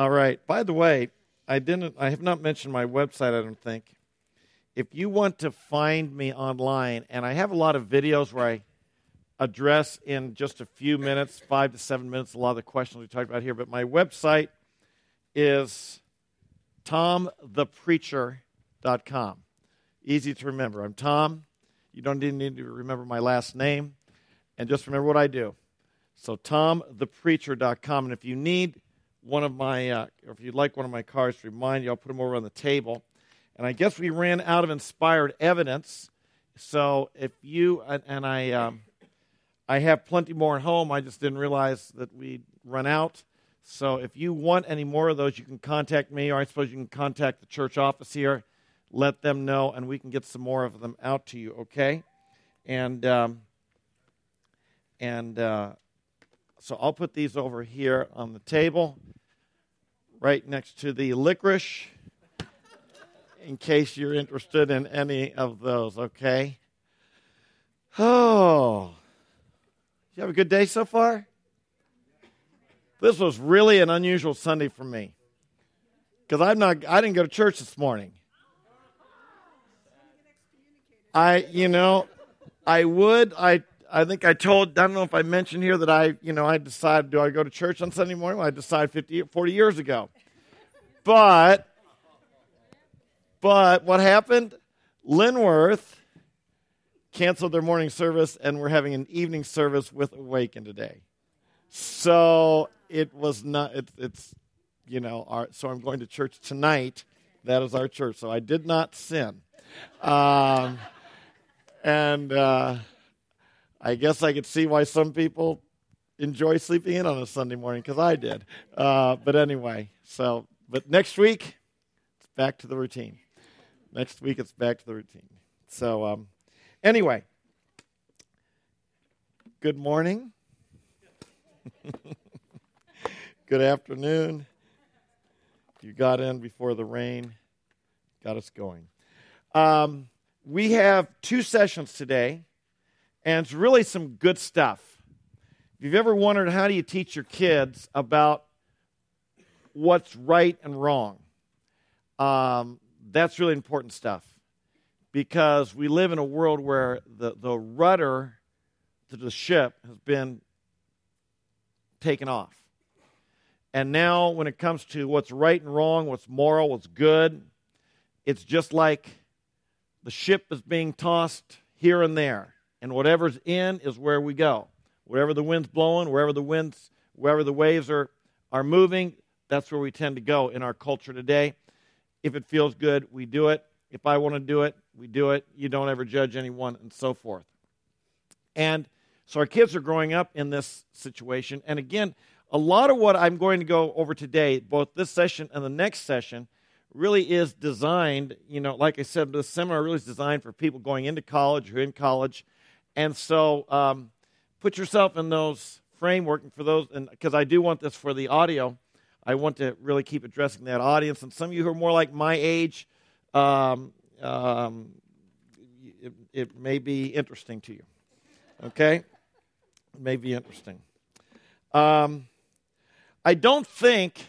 All right. By the way, I have not mentioned my website, I don't think. If you want to find me online, and I have a lot of videos where I address in just a few minutes, 5 to 7 minutes, a lot of the questions we talked about here, but my website is tomthepreacher.com. Easy to remember. I'm Tom. You don't even need to remember my last name, and just remember what I do. So tomthepreacher.com, and if you need one of my, or if you'd like one of my cards to remind you, I'll put them over on the table. And I guess we ran out of inspired evidence, so if you, and I have plenty more at home, I just didn't realize that we'd run out. So if you want any more of those, you can contact me, or I suppose you can contact the church office here, let them know, and we can get some more of them out to you, okay? And so I'll put these over here on the table, right next to the licorice, in case you're interested in any of those, okay? Oh, you have a good day so far? This was really an unusual Sunday for me, because I didn't go to church this morning. I think I don't know if I mentioned here that I decided, do I go to church on Sunday morning? Well, I decided 40 years ago. But what happened? Linworth canceled their morning service, and we're having an evening service with Awaken today. So it was not, so I'm going to church tonight. That is our church. So I did not sin. And I guess I could see why some people enjoy sleeping in on a Sunday morning, because I did. But anyway, but next week, it's back to the routine. Next week, it's back to the routine. So anyway, good morning. Good afternoon. You got in before the rain got us going. We have 2 sessions today, and it's really some good stuff. If you've ever wondered how do you teach your kids about what's right and wrong, that's really important stuff, because we live in a world where the rudder to the ship has been taken off. And now when it comes to what's right and wrong, what's moral, what's good, it's just like the ship is being tossed here and there. And whatever's in is where we go. Wherever the wind's blowing, wherever the waves are moving, that's where we tend to go in our culture today. If it feels good, we do it. If I want to do it, we do it. You don't ever judge anyone, and so forth. And so our kids are growing up in this situation. And again, a lot of what I'm going to go over today, both this session and the next session, really is designed, like I said, this seminar really is designed for people going into college, who are in college. And so put yourself in those framework, and for those, and because I do want this for the audio, I want to really keep addressing that audience. And some of you who are more like my age, it may be interesting to you. Okay? It may be interesting. I don't think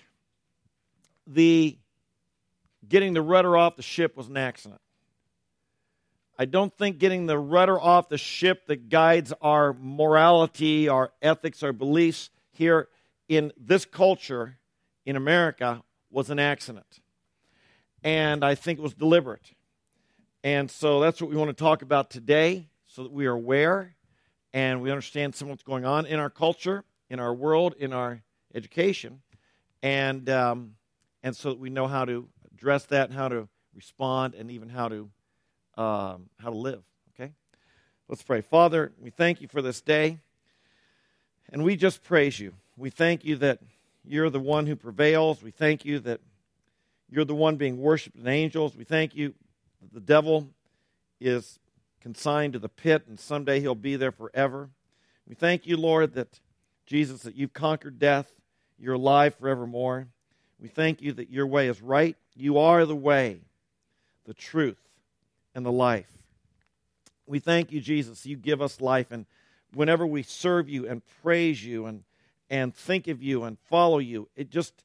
getting the rudder off the ship was an accident. I don't think getting the rudder off the ship that guides our morality, our ethics, our beliefs here in this culture in America was an accident. And I think it was deliberate. And so that's what we want to talk about today, so that we are aware and we understand some of what's going on in our culture, in our world, in our education, and so that we know how to address that, and how to respond, and even how to live. Okay, let's pray. Father, we thank you for this day, and we just praise you. We thank you that you're the one who prevails. We thank you that you're the one being worshipped in angels. We thank you that the devil is consigned to the pit, and someday he'll be there forever. We thank you, Lord, that Jesus, that you've conquered death. You're alive forevermore. We thank you that your way is right. You are the way, the truth, and the life. We thank you, Jesus, you give us life. And whenever we serve you and praise you and think of you and follow you, it just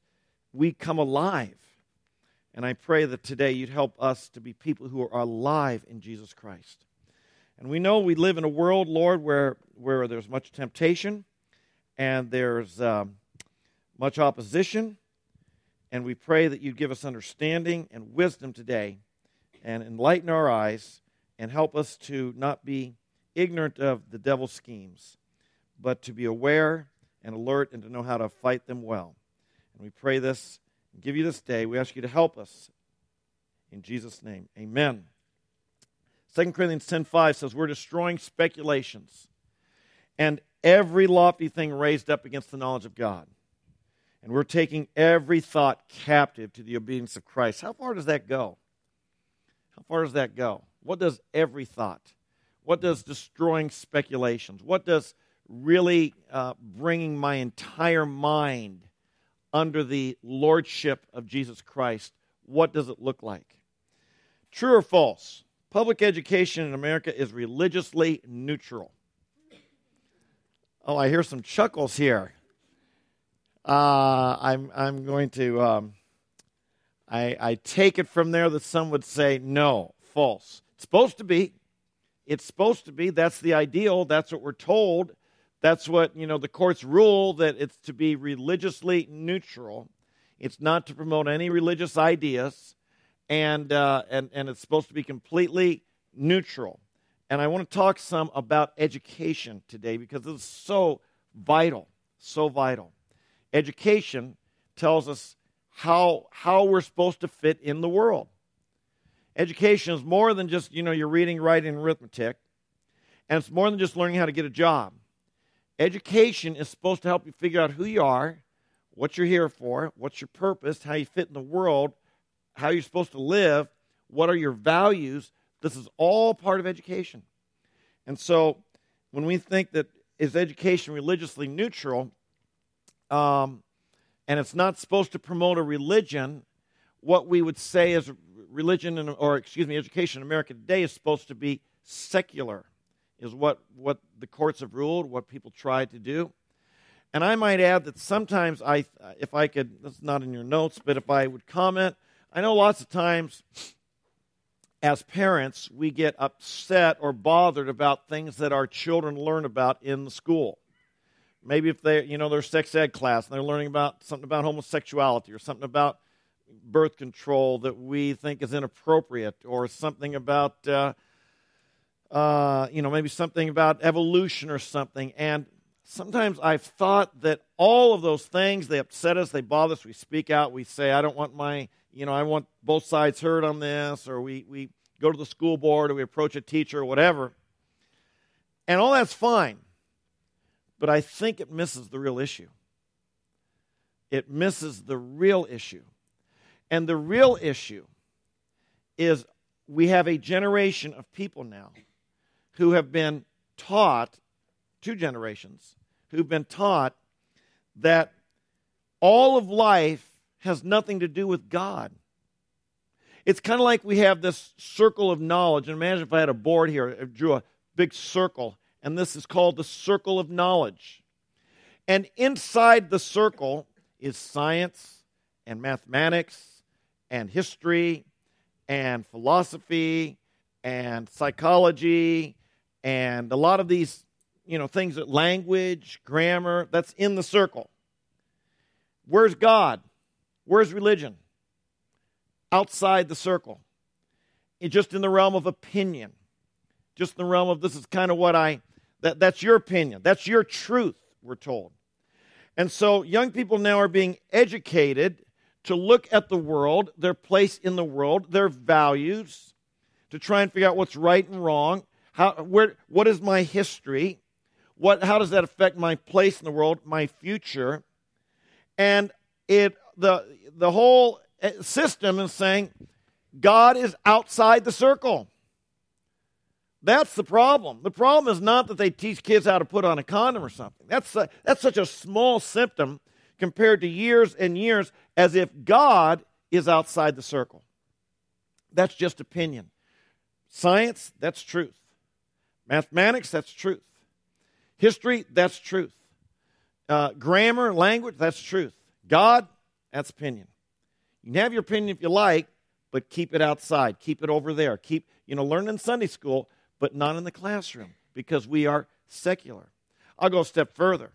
we come alive. And I pray that today you'd help us to be people who are alive in Jesus Christ. And we know we live in a world, Lord, where there's much temptation and there's much opposition. And we pray that you'd give us understanding and wisdom today and enlighten our eyes and help us to not be ignorant of the devil's schemes, but to be aware and alert and to know how to fight them well. And we pray this and give you this day. We ask you to help us. In Jesus' name, amen. 2 Corinthians 10:5 says, we're destroying speculations and every lofty thing raised up against the knowledge of God. And we're taking every thought captive to the obedience of Christ. How far does that go? How far does that go? What does every thought? What does destroying speculations? What does really bringing my entire mind under the lordship of Jesus Christ, what does it look like? True or false? Public education in America is religiously neutral. Oh, I hear some chuckles here. I'm going to, I take it from there that some would say no, false. It's supposed to be. It's supposed to be. That's the ideal. That's what we're told. That's what, the courts rule, that it's to be religiously neutral. It's not to promote any religious ideas, and it's supposed to be completely neutral. And I want to talk some about education today because this is so vital, so vital. Education tells us how we're supposed to fit in the world. Education is more than just, your reading, writing, and arithmetic. And it's more than just learning how to get a job. Education is supposed to help you figure out who you are, what you're here for, what's your purpose, how you fit in the world, how you're supposed to live, what are your values. This is all part of education. And so when we think that is education religiously neutral, and it's not supposed to promote a religion, what we would say is education in America today is supposed to be secular, is what the courts have ruled, what people try to do. And I might add that sometimes if I could, this is not in your notes, but if I would comment, I know lots of times as parents we get upset or bothered about things that our children learn about in the school. Maybe if their sex ed class and they're learning about something about homosexuality or something about birth control that we think is inappropriate, or something about maybe something about evolution or something. And sometimes I've thought that all of those things, they upset us, they bother us, we speak out, we say, I don't want I want both sides heard on this, or we go to the school board, or we approach a teacher, or whatever. And all that's fine. But I think it misses the real issue. It misses the real issue. And the real issue is we have a generation of people now who have been taught, 2 generations, who've been taught that all of life has nothing to do with God. It's kind of like we have this circle of knowledge. And imagine if I had a board here, I drew a big circle, and this is called the circle of knowledge. And inside the circle is science and mathematics and history and philosophy and psychology and a lot of these, things, that language, grammar, that's in the circle. Where's God? Where's religion? Outside the circle. It's just in the realm of opinion. Just in the realm of, this is kind of what that's your opinion. That's your truth, we're told. And so young people now are being educated to look at the world, their place in the world, their values, to try and figure out what's right and wrong. What is my history? How does that affect my place in the world, my future? And the whole system is saying God is outside the circle. That's the problem. The problem is not that they teach kids how to put on a condom or something. That's such a small symptom compared to years and years, as if God is outside the circle. That's just opinion. Science, that's truth. Mathematics, that's truth. History, that's truth. Grammar, language, that's truth. God, That's opinion. You can have your opinion if you like, but keep it outside. Keep it over there. Learn in Sunday school, but not in the classroom, because we are secular. I'll go a step further.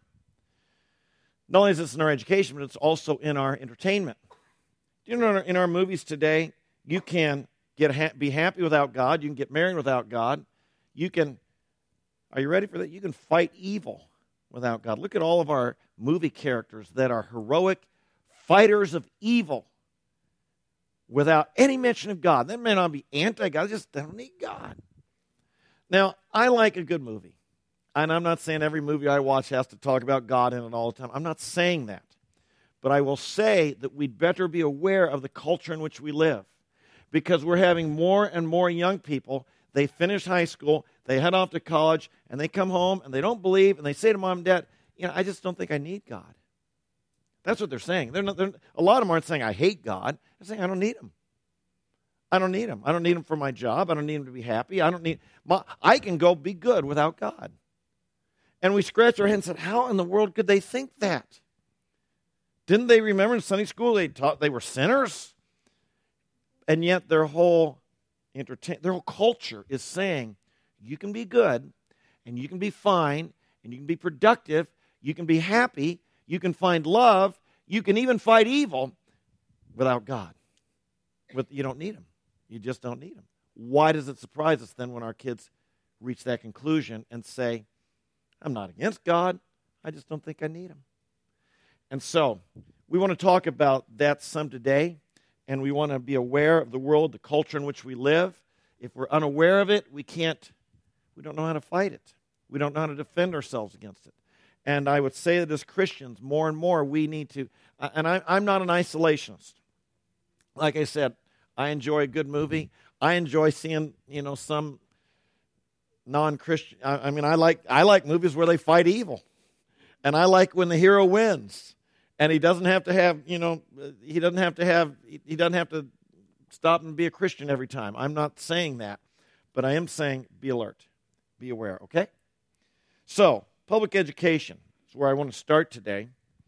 Not only is this in our education, but it's also in our entertainment. In our movies today, you can be happy without God. You can get married without God. Are you ready for that? You can fight evil without God. Look at all of our movie characters that are heroic fighters of evil without any mention of God. They may not be anti-God, they don't need God. Now, I like a good movie. And I'm not saying every movie I watch has to talk about God in it all the time. I'm not saying that. But I will say that we'd better be aware of the culture in which we live. Because we're having more and more young people, they finish high school, they head off to college, and they come home, and they don't believe, and they say to mom and dad, I just don't think I need God. That's what they're saying. A lot of them aren't saying, I hate God. They're saying, I don't need him. I don't need him. I don't need him for my job. I don't need him to be happy. I can go be good without God. And we scratch our heads and said, how in the world could they think that? Didn't they remember in Sunday school they taught they were sinners? And yet their whole culture is saying, you can be good, and you can be fine, and you can be productive, you can be happy, you can find love, you can even fight evil without God. But you don't need him. You just don't need him. Why does it surprise us then when our kids reach that conclusion and say, I'm not against God, I just don't think I need him? And so, we want to talk about that some today, and we want to be aware of the world, the culture in which we live. If we're unaware of it, we don't know how to fight it. We don't know how to defend ourselves against it. And I would say that as Christians, more and more, we need to, and I'm not an isolationist. Like I said, I enjoy a good movie. I enjoy seeing, some non-Christian, I like movies where they fight evil. And I like when the hero wins. And he doesn't have to stop and be a Christian every time. I'm not saying that. But I am saying be alert. Be aware, okay? So, public education is where I want to start today.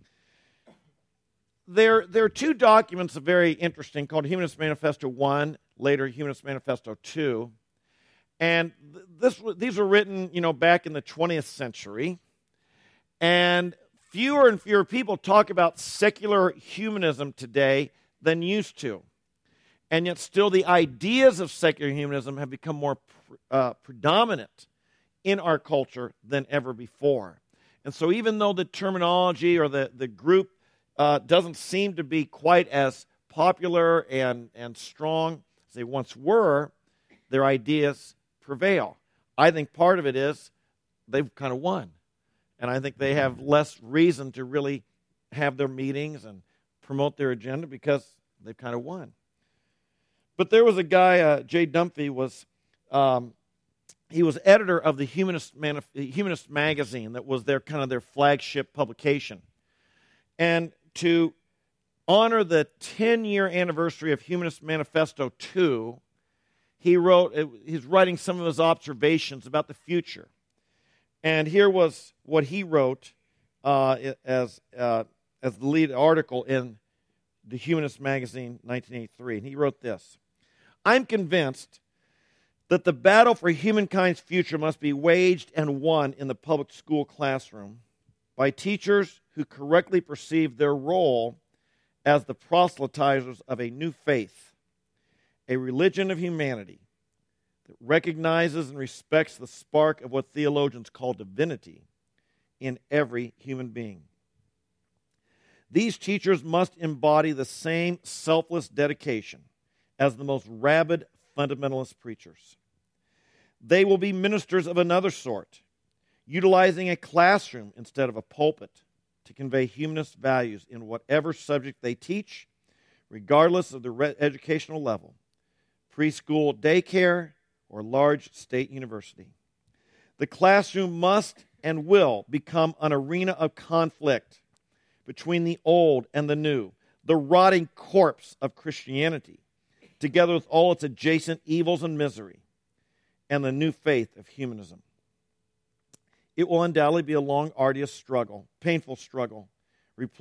There are two documents that are very interesting called Humanist Manifesto 1, later Humanist Manifesto 2. And these were written, back in the 20th century. And fewer and fewer people talk about secular humanism today than used to. And yet still the ideas of secular humanism have become more predominant in our culture than ever before. And so even though the terminology or the group doesn't seem to be quite as popular and strong as they once were, their ideas prevail. I think part of it is they've kind of won. And I think they have less reason to really have their meetings and promote their agenda because they've kind of won. But there was a guy, Jay Dunphy, he was editor of the Humanist magazine that was their flagship publication. And to honor the 10-year anniversary of Humanist Manifesto 2, he's writing some of his observations about the future. And here was what he wrote as the lead article in the Humanist magazine, 1983. And he wrote this: I'm convinced that the battle for humankind's future must be waged and won in the public school classroom by teachers who correctly perceive their role as the proselytizers of a new faith, a religion of humanity that recognizes and respects the spark of what theologians call divinity in every human being. These teachers must embody the same selfless dedication as the most rabid fundamentalist preachers. They will be ministers of another sort, utilizing a classroom instead of a pulpit to convey humanist values in whatever subject they teach, regardless of the educational level, preschool, daycare, or large state university. The classroom must and will become an arena of conflict between the old and the new, the rotting corpse of Christianity, together with all its adjacent evils and misery, and the new faith of humanism. It will undoubtedly be a long, arduous struggle, painful struggle, replete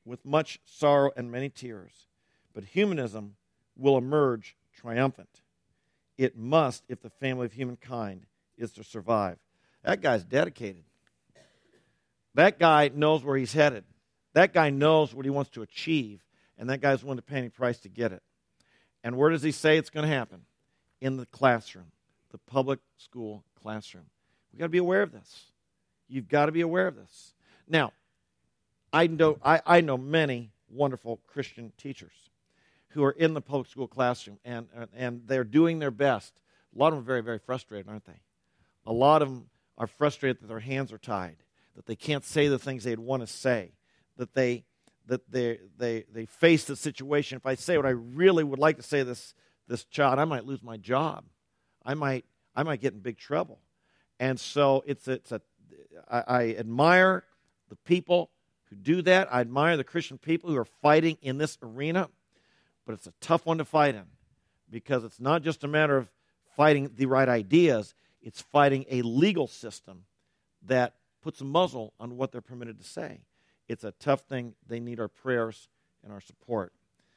with much sorrow and many tears. But humanism will emerge triumphant. It must if the family of humankind is to survive. That guy's dedicated. That guy knows where he's headed. That guy knows what he wants to achieve, and that guy's willing to pay any price to get it. And where does he say it's going to happen? In the classroom, the public school classroom. We've got to be aware of this. You've got to be aware of this. Now, I know many wonderful Christian teachers who are in the public school classroom, and they're doing their best. A lot of them are very, very frustrated, aren't they? A lot of them are frustrated that their hands are tied, that they can't say the things they'd want to say, that they face the situation. If I say what I really would like to say to this child, I might lose my job. I might get in big trouble. And so I admire the people who do that. I admire the Christian people who are fighting in this arena, but it's a tough one to fight in because it's not just a matter of fighting the right ideas, it's fighting a legal system that puts a muzzle on what they're permitted to say. It's a tough thing. They need our prayers and our support.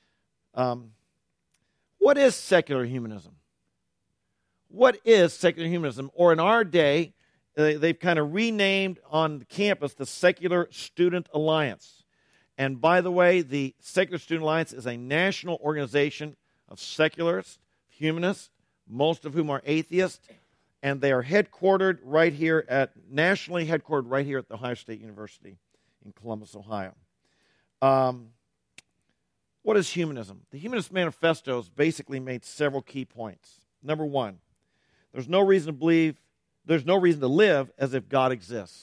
What is secular humanism? What is secular humanism? Or in our day, they've kind of renamed on campus the Secular Student Alliance. And by the way, the Secular Student Alliance is a national organization of secularists, humanists, most of whom are atheists, and they are nationally headquartered right here at The Ohio State University in Columbus, Ohio. What is humanism? The Humanist Manifesto has basically made several key points. Number one, there's no reason to live as if God exists.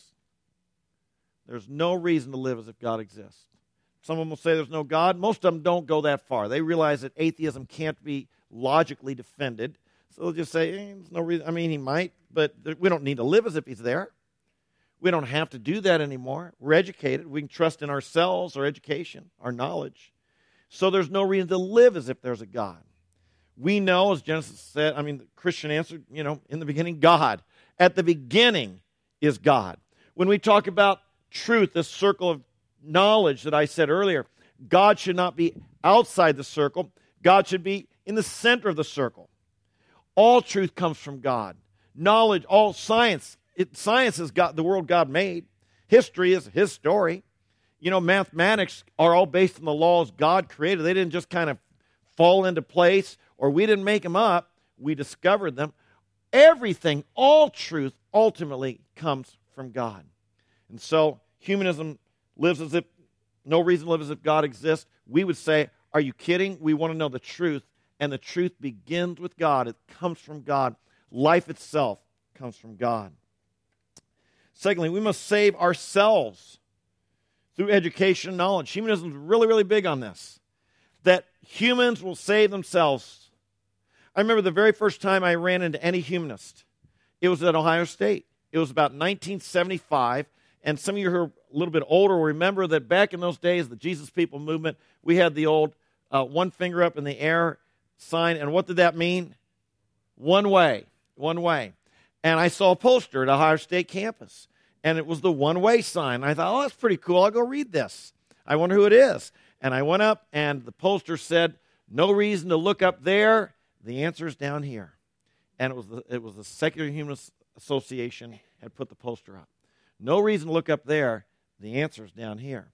There's no reason to live as if God exists. Some of them will say there's no God. Most of them don't go that far. They realize that atheism can't be logically defended. So they'll just say, there's no reason. I mean, he might, but we don't need to live as if he's there. We don't have to do that anymore. We're educated. We can trust in ourselves, our education, our knowledge. So there's no reason to live as if there's a God. We know, as Genesis said, the Christian answer, in the beginning, God. At the beginning is God. When we talk about truth, this circle of knowledge that I said earlier, God should not be outside the circle. God should be in the center of the circle. All truth comes from God. Knowledge, all science. Science is God, the world God made. History is His story. Mathematics are all based on the laws God created. They didn't just kind of fall into place, or we didn't make them up. We discovered them. Everything, all truth, ultimately comes from God. And so humanism lives as if, no reason to live as if God exists. We would say, are you kidding? We want to know the truth, and the truth begins with God. It comes from God. Life itself comes from God. Secondly, we must save ourselves through education and knowledge. Humanism is really, really big on this, that humans will save themselves. I remember the very first time I ran into any humanist. It was at Ohio State. It was about 1975, and some of you who are a little bit older will remember that back in those days, the Jesus People movement, we had the old one finger up in the air sign, and what did that mean? One way. And I saw a poster at Ohio State campus, and it was the one-way sign. I thought, that's pretty cool. I'll go read this. I wonder who it is. And I went up, and the poster said, no reason to look up there. The answer is down here. And it was the Secular Humanist Association had put the poster up. No reason to look up there. The answer is down here.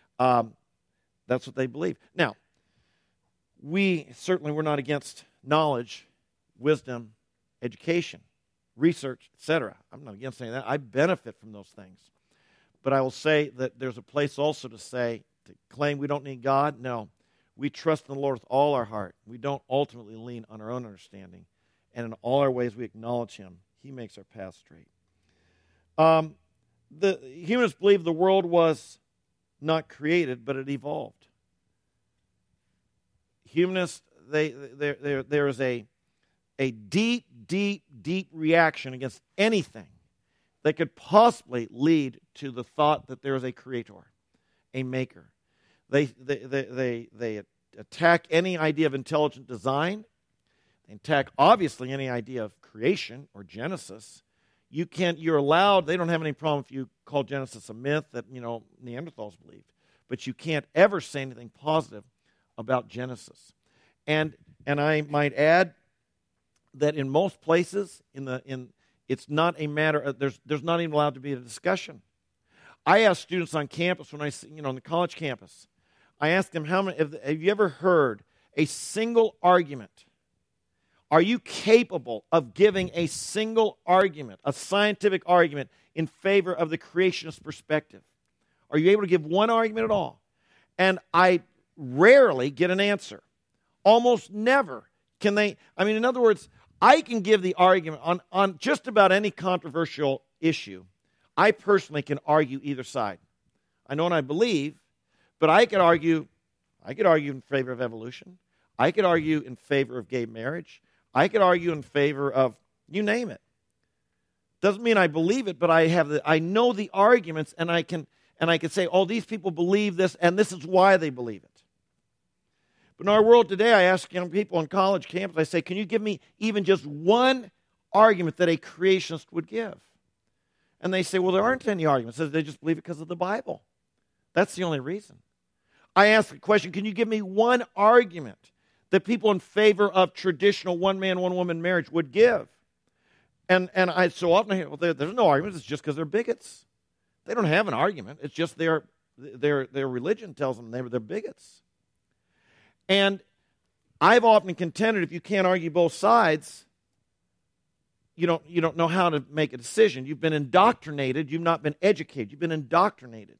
That's what they believe. Now, we're not against knowledge, wisdom, education, research, etc. I'm not against any of that. I benefit from those things. But I will say that there's a place also to claim we don't need God. No. We trust in the Lord with all our heart. We don't ultimately lean on our own understanding. And in all our ways we acknowledge Him. He makes our path straight. The humanists believe the world was not created, but it evolved. Humanists, there is a deep, deep, deep reaction against anything that could possibly lead to the thought that there is a creator, a maker. They attack any idea of intelligent design. They attack, obviously, any idea of creation or Genesis. You're allowed, they don't have any problem if you call Genesis a myth that, Neanderthals believed. but you can't ever say anything positive about Genesis. And I might add that in most places, it's not a matter of, there's not even allowed to be a discussion. I ask students on campus, on the college campus, I ask them, have you ever heard a single argument? Are you capable of giving a single argument, a scientific argument, in favor of the creationist perspective? Are you able to give one argument at all? And I rarely get an answer. Almost never can they. In other words, I can give the argument on just about any controversial issue. I personally can argue either side. I know what I believe, but I could argue in favor of evolution. I could argue in favor of gay marriage. I could argue in favor of, you name it. Doesn't mean I believe it, but I know the arguments, and I can say, oh, these people believe this, and this is why they believe it. But in our world today, I ask young people on college campus, I say, can you give me even just one argument that a creationist would give? And they say, well, there aren't any arguments. They just believe it because of the Bible. That's the only reason. I ask the question, can you give me one argument that people in favor of traditional one-man, one-woman marriage would give? And I so often hear, well, there's no argument. It's just because they're bigots. They don't have an argument. It's just their religion tells them they're bigots. And I've often contended, if you can't argue both sides, you don't know how to make a decision. You've been indoctrinated. You've not been educated. You've been indoctrinated.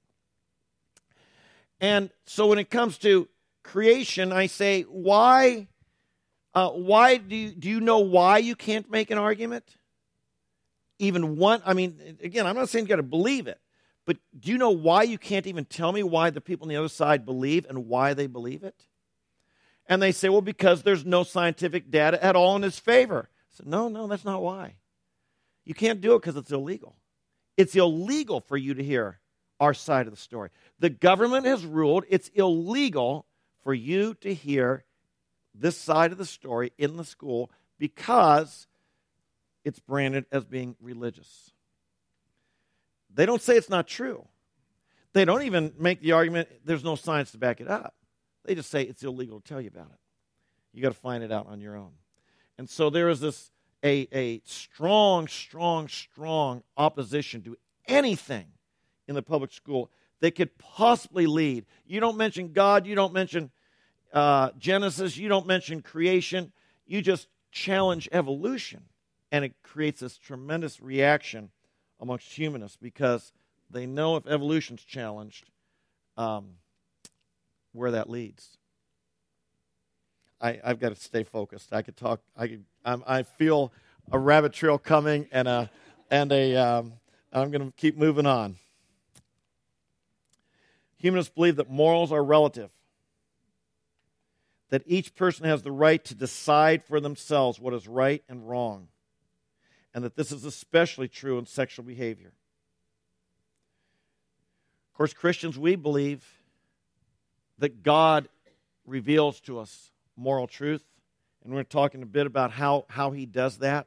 And so when it comes to creation, I say, why do you know why you can't make an argument? Even one, again, I'm not saying you got to believe it, but do you know why you can't even tell me why the people on the other side believe and why they believe it? And they say, well, because there's no scientific data at all in his favor. I said, no, that's not why. You can't do it because it's illegal. It's illegal for you to hear our side of the story. The government has ruled it's illegal for you to hear this side of the story in the school because it's branded as being religious. They don't say it's not true. They don't even make the argument there's no science to back it up. They just say it's illegal to tell you about it. You got to find it out on your own. And so there is a strong opposition to anything in the public school that could possibly lead. You don't mention God, you don't mention Genesis, you don't mention creation, you just challenge evolution. And it creates this tremendous reaction amongst humanists because they know if evolution's challenged, where that leads. I've got to stay focused. I feel a rabbit trail coming, and I'm going to keep moving on. Humanists believe that morals are relative, that each person has the right to decide for themselves what is right and wrong, and that this is especially true in sexual behavior. Of course, Christians, we believe that God reveals to us moral truth, and we're talking a bit about how He does that.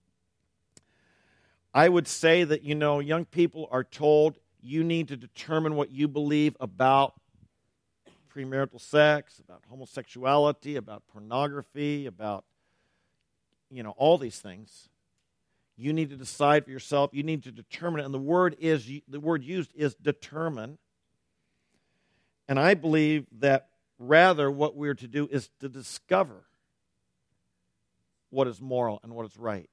I would say that, young people are told you need to determine what you believe about premarital sex, about homosexuality, about pornography, about, all these things. You need to decide for yourself. You need to determine it. And the word used is determine. And I believe that rather what we're to do is to discover what is moral and what is right.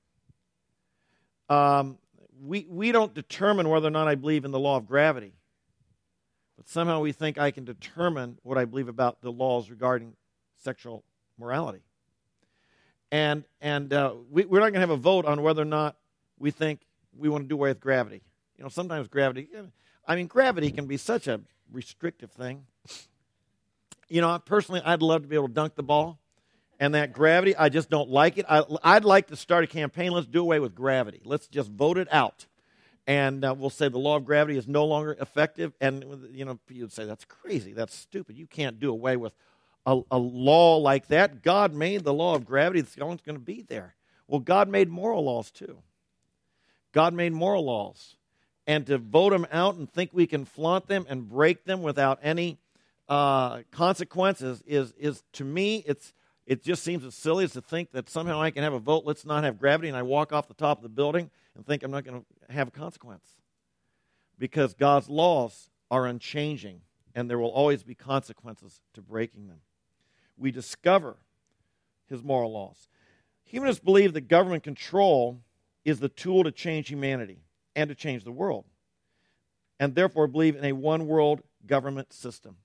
We don't determine whether or not I believe in the law of gravity. But somehow we think I can determine what I believe about the laws regarding sexual morality. And we're not going to have a vote on whether or not we think we want to do away with gravity. Sometimes gravity can be such a restrictive thing. Personally, I'd love to be able to dunk the ball. And that gravity, I just don't like it. I'd like to start a campaign. Let's do away with gravity. Let's just vote it out. And we'll say the law of gravity is no longer effective. And, you'd say, that's crazy. That's stupid. You can't do away with a law like that. God made the law of gravity. It's always going to be there. Well, God made moral laws too. God made moral laws. and to vote them out and think we can flaunt them and break them without any consequences is to me, it just seems as silly as to think that somehow I can have a vote, let's not have gravity, and I walk off the top of the building and think I'm not going to have a consequence. Because God's laws are unchanging, and there will always be consequences to breaking them. We discover his moral laws. Humanists believe that government control is the tool to change humanity and to change the world, and therefore believe in a one-world government system.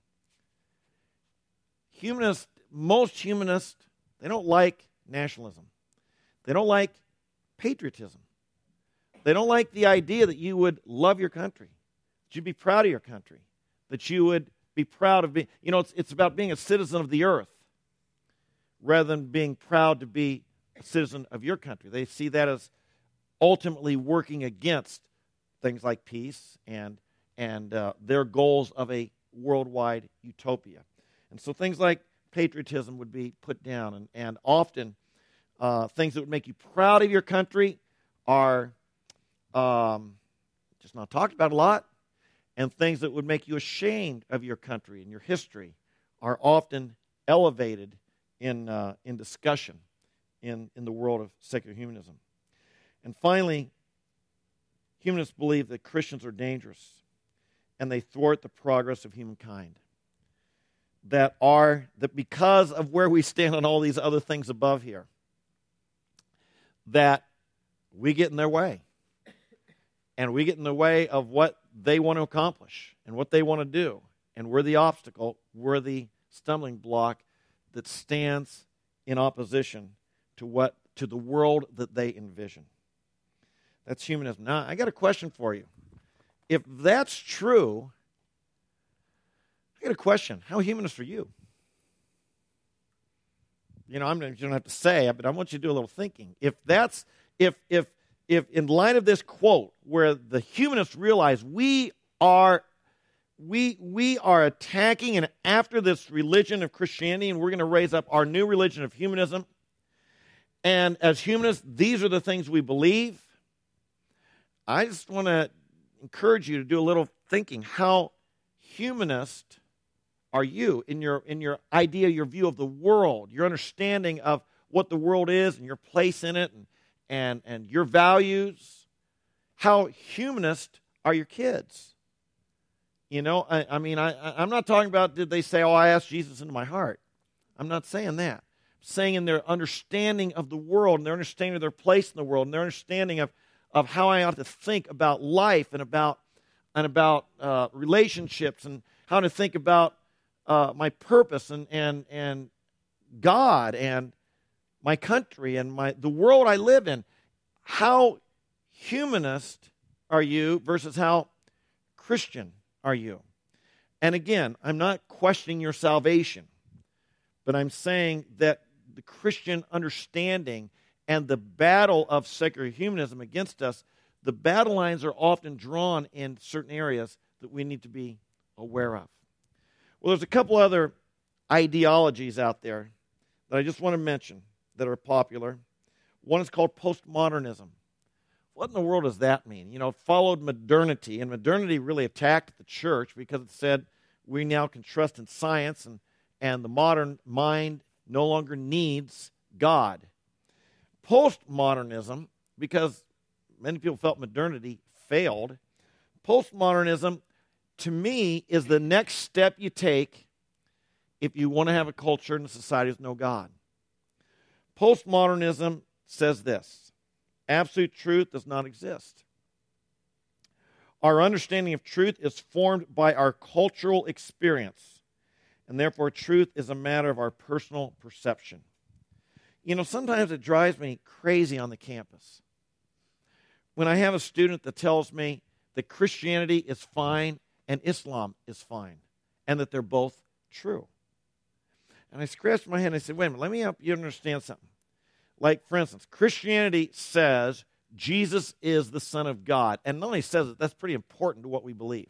Most humanists, they don't like nationalism. They don't like patriotism. They don't like the idea that you would love your country, that you'd be proud of your country, that you would be proud of being, it's about being a citizen of the earth rather than being proud to be a citizen of your country. They see that as ultimately working against things like peace and their goals of a worldwide utopia. And so things like patriotism would be put down, and often things that would make you proud of your country are just not talked about a lot, and things that would make you ashamed of your country and your history are often elevated in discussion in the world of secular humanism. And finally, humanists believe that Christians are dangerous and they thwart the progress of humankind. That because of where we stand on all these other things above here, that we get in their way. And we get in the way of what they want to accomplish and what they want to do. And we're the obstacle, we're the stumbling block that stands in opposition to the world that they envision. That's humanism. Now, I got a question for you. If that's true, I got a question. How humanist are you? You don't have to say, but I want you to do a little thinking. If in light of this quote, where the humanists realize we are attacking and after this religion of Christianity, and we're going to raise up our new religion of humanism, and as humanists, these are the things we believe, I just want to encourage you to do a little thinking. How humanist are you in your idea, your view of the world, your understanding of what the world is and your place in it, and your values? How humanist are your kids? I'm not talking about did they say, I asked Jesus into my heart. I'm not saying that. I'm saying in their understanding of the world and their understanding of their place in the world and their understanding of how I ought to think about life and about relationships and how to think about my purpose and God and my country and the world I live in. How humanist are you versus how Christian are you? And again, I'm not questioning your salvation, but I'm saying that the Christian understanding and the battle of secular humanism against us, the battle lines are often drawn in certain areas that we need to be aware of. Well, there's a couple other ideologies out there that I just want to mention that are popular. One is called postmodernism. What in the world does that mean? It followed modernity, and modernity really attacked the church because it said we now can trust in science, and the modern mind no longer needs God. Postmodernism, because many people felt modernity failed, postmodernism, to me, is the next step you take if you want to have a culture and a society with no God. Postmodernism says this: absolute truth does not exist. Our understanding of truth is formed by our cultural experience, and therefore truth is a matter of our personal perception. Sometimes it drives me crazy on the campus when I have a student that tells me that Christianity is fine and Islam is fine, and that they're both true. And I scratched my head and I said, wait a minute, let me help you understand something. Like, for instance, Christianity says Jesus is the Son of God. And not only says it, that's pretty important to what we believe.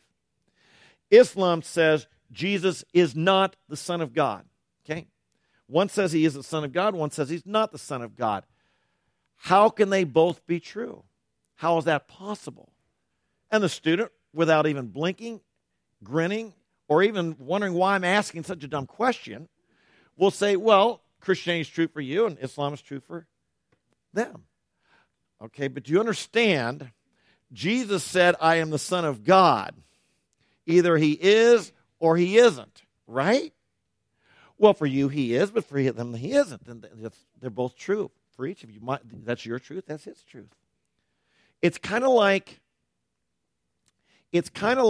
Islam says Jesus is not the Son of God. Okay? One says he is the Son of God, one says he's not the Son of God. How can they both be true? How is that possible? And the student, without even blinking, grinning, or even wondering why I'm asking such a dumb question, will say, well, Christianity is true for you and Islam is true for them. Okay, but do you understand? Jesus said, I am the Son of God. Either he is or he isn't, right? Well, for you, he is, but for them, he isn't. And they're both true. For each of you, that's your truth, that's his truth. It's kind of like in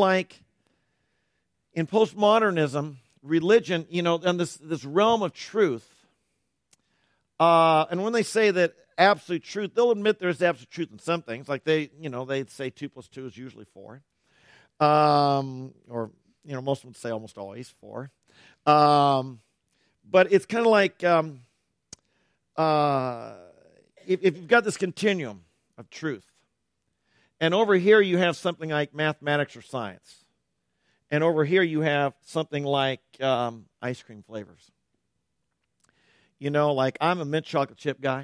postmodernism, religion, and this realm of truth. And when they say that absolute truth, they'll admit there's absolute truth in some things. Like they'd say 2 + 2 is usually 4. Or most would say almost always 4. But it's kind of like if you've got this continuum of truth, and over here you have something like mathematics or science, and over here you have something like ice cream flavors. Like I'm a mint chocolate chip guy,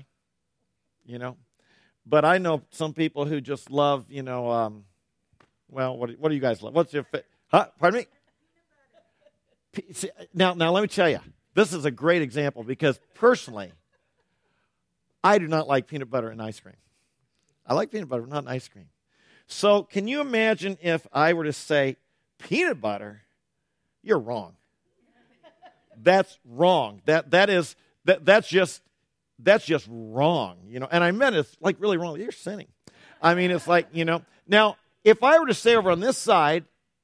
but I know some people who just love, well, what do you guys love? What's your pardon me? Now let me tell you, this is a great example because personally, I do not like peanut butter in ice cream. I like peanut butter, but not in ice cream. So can you imagine if I were to say, peanut butter, you're wrong. That's wrong. That's just wrong, and I meant it's like really wrong. You're sinning. I mean, it's like, Now, if I were to say over on this side,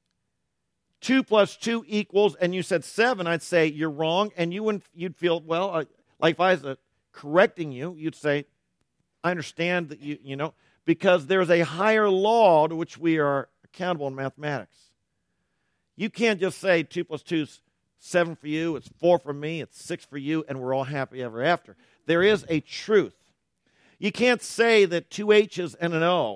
2 + 2 equals, and you said 7, I'd say you're wrong, and you'd feel, well, like if I was correcting you, you'd say, I understand that because there's a higher law to which we are accountable in mathematics. You can't just say 2 + 2 is 7 for you, it's 4 for me, it's 6 for you, and we're all happy ever after. There is a truth. You can't say that 2 H's and an O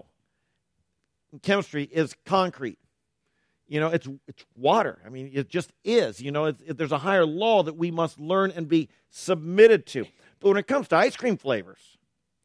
in chemistry is concrete. It's water. I mean, it just is. There's a higher law that we must learn and be submitted to. But when it comes to ice cream flavors,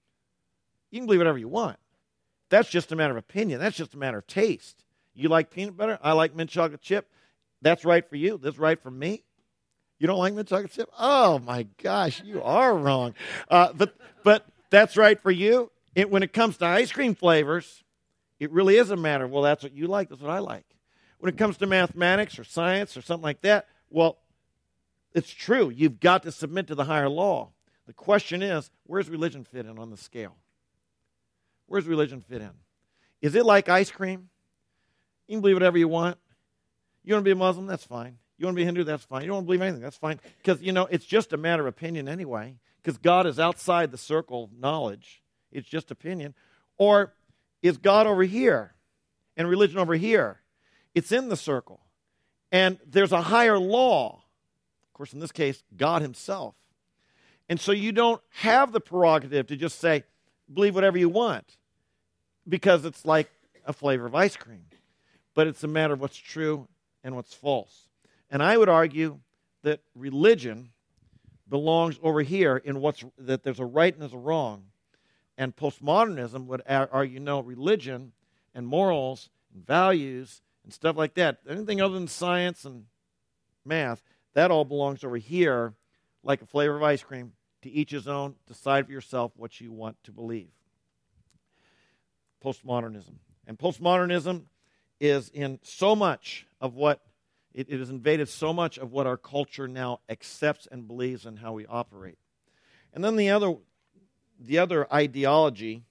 you can believe whatever you want. That's just a matter of opinion. That's just a matter of taste. You like peanut butter? I like mint chocolate chip. That's right for you. That's right for me. You don't like mint chocolate chip? Oh, my gosh, you are wrong. But that's right for you. When it comes to ice cream flavors, it really is a matter of, well, that's what you like, that's what I like. When it comes to mathematics or science or something like that, well, it's true. You've got to submit to the higher law. The question is, where's religion fit in on the scale? Where's religion fit in? Is it like ice cream? You can believe whatever you want. You want to be a Muslim? That's fine. You want to be a Hindu? That's fine. You don't want to believe anything? That's fine. Because, it's just a matter of opinion anyway. Because God is outside the circle of knowledge. It's just opinion. Or is God over here and religion over here? It's in the circle. And there's a higher law. Of course, in this case, God himself. And so you don't have the prerogative to just say, believe whatever you want. Because it's like a flavor of ice cream. But it's a matter of what's true and what's false. And I would argue that religion belongs over here in that there's a right and there's a wrong. And postmodernism would argue, no, religion and morals and values and stuff like that, anything other than science and math, that all belongs over here like a flavor of ice cream. To each his own, decide for yourself what you want to believe. Postmodernism. And postmodernism is in so much of what, it has invaded so much of what our culture now accepts and believes and how we operate. And then the other ideology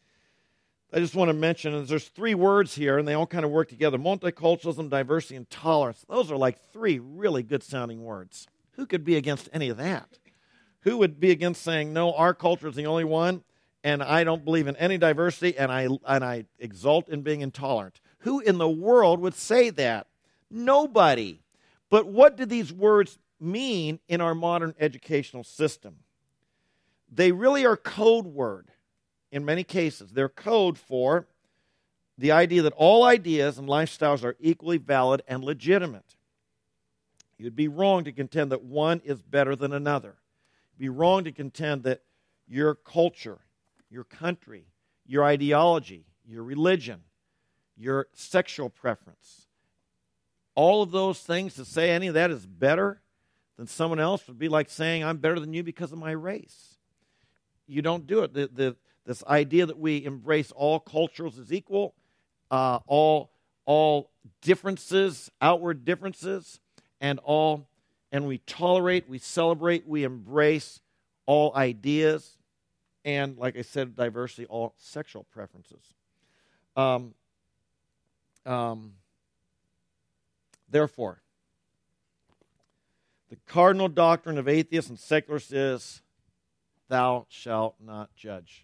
I just want to mention is there's 3 words here, and they all kind of work together. Multiculturalism, diversity, and tolerance. Those are like 3 really good-sounding words. Who could be against any of that? Who would be against saying, no, our culture is the only one, and I don't believe in any diversity, and I exult in being intolerant? Who in the world would say that? Nobody. But what do these words mean in our modern educational system? They really are code word in many cases. They're code for the idea that all ideas and lifestyles are equally valid and legitimate. You'd be wrong to contend that one is better than another. You'd be wrong to contend that your culture, your country, your ideology, your religion, your sexual preference. All of those things, to say any of that is better than someone else would be like saying I'm better than you because of my race. You don't do it. This idea that we embrace all cultures as equal, all differences, outward differences, and we tolerate, we celebrate, we embrace all ideas, and like I said, diversity, all sexual preferences. Therefore, the cardinal doctrine of atheists and secularists is, thou shalt not judge.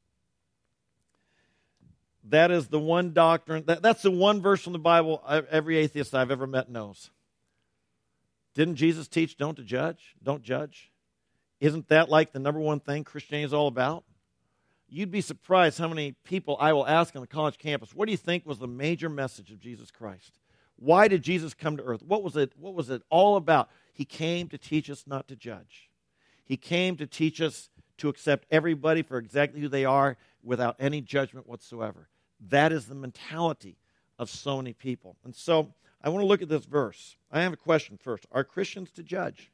That is the one doctrine, that's the one verse from the Bible every atheist I've ever met knows. Didn't Jesus teach don't to judge? Don't judge. Isn't that like the number one thing Christianity is all about? You'd be surprised how many people I will ask on the college campus, what do you think was the major message of Jesus Christ? Why did Jesus come to earth? What was it all about? He came to teach us not to judge. He came to teach us to accept everybody for exactly who they are without any judgment whatsoever. That is the mentality of so many people. And so I want to look at this verse. I have a question first. Are Christians to judge?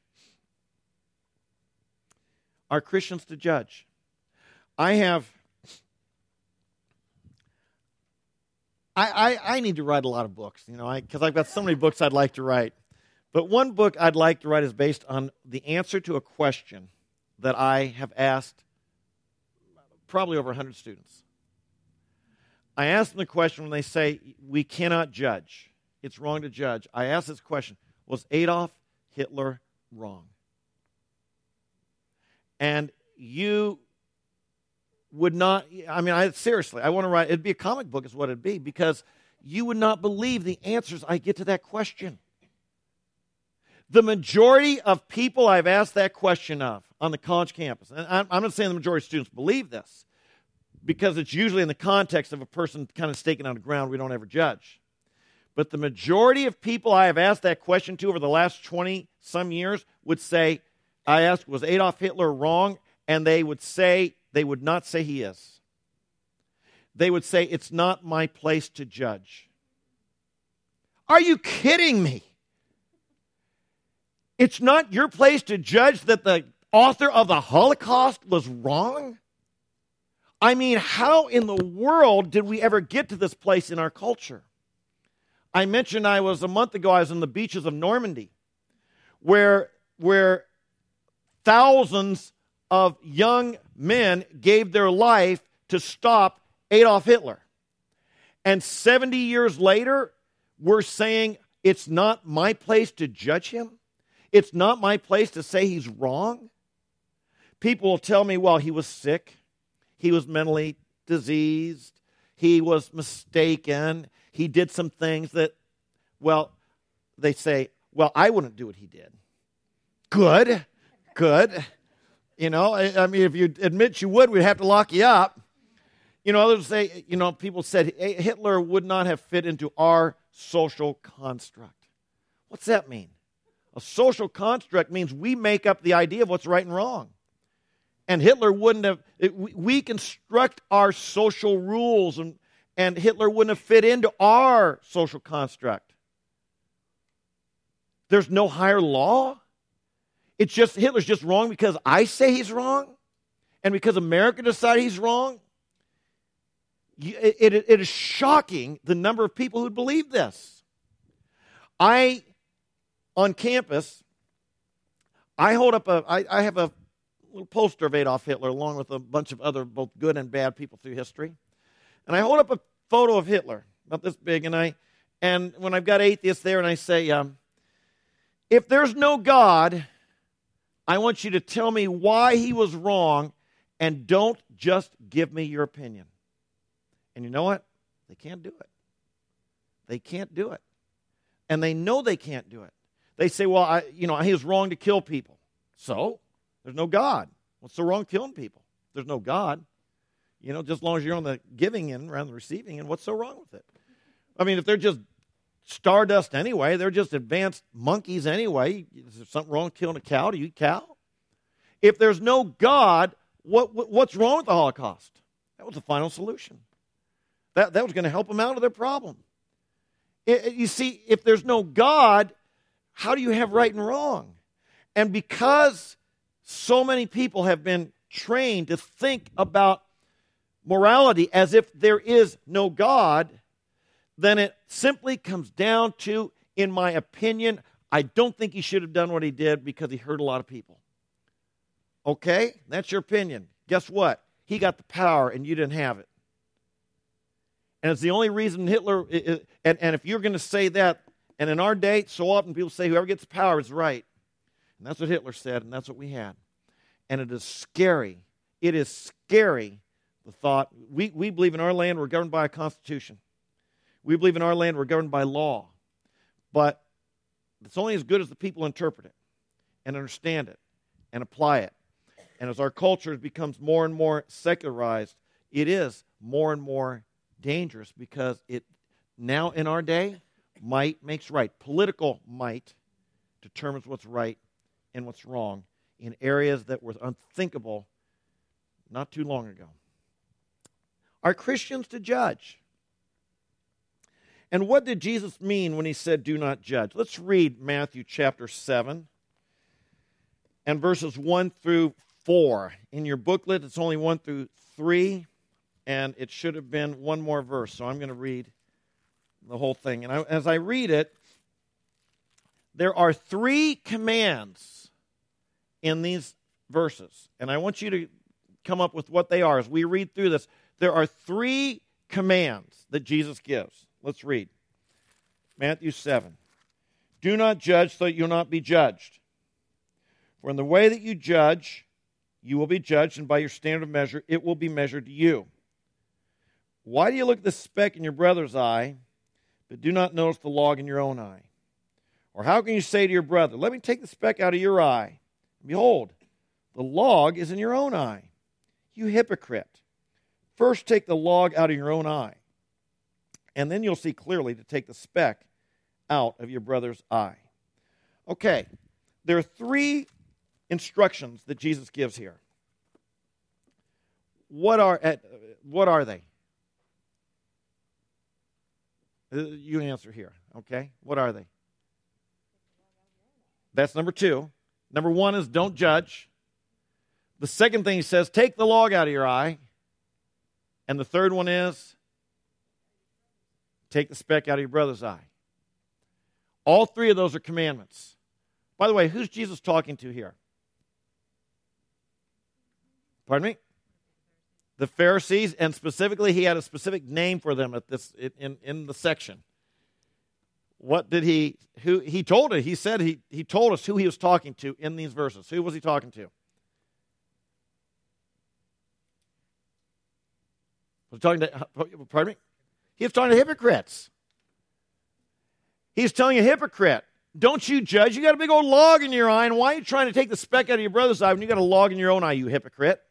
Are Christians to judge? I need to write a lot of books, because I've got so many books I'd like to write. But one book I'd like to write is based on the answer to a question that I have asked probably over 100 students. I ask them the question when they say, we cannot judge. It's wrong to judge. I ask this question, was Adolf Hitler wrong? And you would not, seriously, I want to write, it'd be a comic book is what it'd be, because you would not believe the answers I get to that question. The majority of people I've asked that question of on the college campus, and I'm not saying the majority of students believe this, because it's usually in the context of a person kind of staking on the ground we don't ever judge. But the majority of people I have asked that question to over the last 20-some years would say, I asked, was Adolf Hitler wrong? And they would not say he is. They would say, it's not my place to judge. Are you kidding me? It's not your place to judge that the author of the Holocaust was wrong? I mean, how in the world did we ever get to this place in our culture? I mentioned a month ago, I was on the beaches of Normandy, where thousands of young men gave their life to stop Adolf Hitler. And 70 years later, we're saying it's not my place to judge him. It's not my place to say he's wrong. People will tell me, well, he was sick. He was mentally diseased. He was mistaken. He did some things that, they say, I wouldn't do what he did. Good. If you admit you would, we'd have to lock you up. Others say, people said Hitler would not have fit into our social construct. What's that mean? A social construct means we make up the idea of what's right and wrong. And Hitler wouldn't have, we construct our social rules, and Hitler wouldn't have fit into our social construct. There's no higher law. It's just, Hitler's just wrong because I say he's wrong, and because America decided he's wrong. It is shocking the number of people who believe this. On campus, I have a little poster of Adolf Hitler along with a bunch of other both good and bad people through history. And I hold up a photo of Hitler, about this big, and when I've got atheists there and I say, if there's no God, I want you to tell me why he was wrong, and don't just give me your opinion. And you know what? They can't do it. They can't do it. And they know they can't do it. They say, he was wrong to kill people. So, there's no God. What's so wrong with killing people? There's no God. Just as long as you're on the giving end rather than the receiving end, what's so wrong with it? If they're just stardust anyway, they're just advanced monkeys anyway. Is there something wrong with killing a cow? Do you eat cow? If there's no God, what's wrong with the Holocaust? That was the final solution. That was going to help them out of their problem. You see, if there's no God, how do you have right and wrong? And because so many people have been trained to think about morality as if there is no God, then it simply comes down to, in my opinion, I don't think he should have done what he did because he hurt a lot of people. Okay? That's your opinion. Guess what? He got the power and you didn't have it. And it's the only reason Hitler, and if you're going to say that, and in our day, so often people say whoever gets power is right. And that's what Hitler said, and that's what we had. And it is scary. It is scary, the thought. We believe in our land we're governed by a constitution. We believe in our land we're governed by law. But it's only as good as the people interpret it and understand it and apply it. And as our culture becomes more and more secularized, it is more and more dangerous because it now in our day, might makes right. Political might determines what's right and what's wrong in areas that were unthinkable not too long ago. Are Christians to judge? And what did Jesus mean when he said, do not judge? Let's read Matthew chapter 7 and verses 1 through 4. In your booklet, it's only 1 through 3, and it should have been one more verse. So I'm going to read the whole thing. And as I read it, there are 3 commands in these verses. And I want you to come up with what they are. As we read through this, there are 3 commands that Jesus gives. Let's read. Matthew 7. Do not judge so that you'll not be judged. For in the way that you judge, you will be judged, and by your standard of measure, it will be measured to you. Why do you look at the speck in your brother's eye, but do not notice the log in your own eye? Or how can you say to your brother, let me take the speck out of your eye? Behold, the log is in your own eye. You hypocrite. First take the log out of your own eye, and then you'll see clearly to take the speck out of your brother's eye. Okay, there are 3 instructions that Jesus gives here. What are they? You answer here, okay? What are they? That's number 2. Number 1 is don't judge. The second thing he says, take the log out of your eye. And the third one is, take the speck out of your brother's eye. All 3 of those are commandments. By the way, who's Jesus talking to here? Pardon me? The Pharisees, and specifically, he had a specific name for them at this in the section. What did he? Who he told it? He said he told us who he was talking to in these verses. Who was he talking to? Was he talking to? Pardon me? He was talking to hypocrites. He's telling a hypocrite, don't you judge? You got a big old log in your eye, and why are you trying to take the speck out of your brother's eye when you got a log in your own eye, you hypocrite?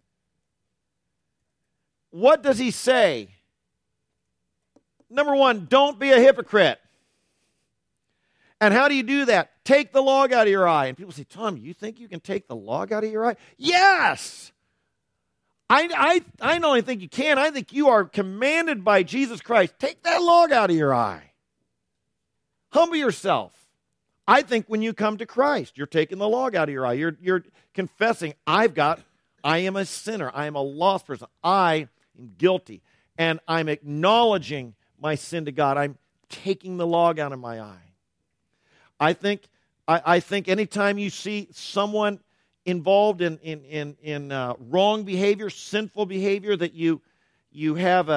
What does he say? Number 1, don't be a hypocrite. And how do you do that? Take the log out of your eye. And people say, Tom, you think you can take the log out of your eye? Yes! I not only think you can, I think you are commanded by Jesus Christ. Take that log out of your eye. Humble yourself. I think when you come to Christ, you're taking the log out of your eye. You're confessing, I am a sinner. I am a lost person. I am guilty. And I'm acknowledging my sin to God. I'm taking the log out of my eye. I think anytime you see someone involved in wrong behavior, sinful behavior, that you have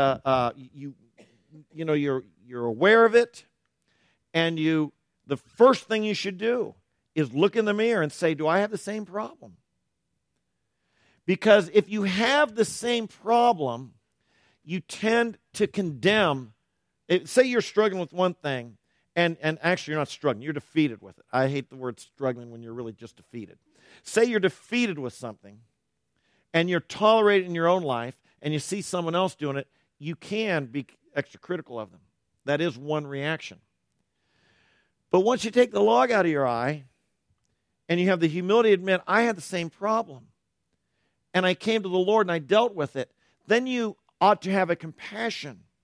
you're aware of it, and the first thing you should do is look in the mirror and say, do I have the same problem? Because if you have the same problem, you tend to condemn. Say you're struggling with one thing, and actually you're not struggling, you're defeated with it. I hate the word struggling when you're really just defeated. Say you're defeated with something, and you're tolerating in your own life, and you see someone else doing it, you can be extra critical of them. That is one reaction. But once you take the log out of your eye, and you have the humility to admit, I had the same problem, and I came to the Lord and I dealt with it, then you ought to have a compassion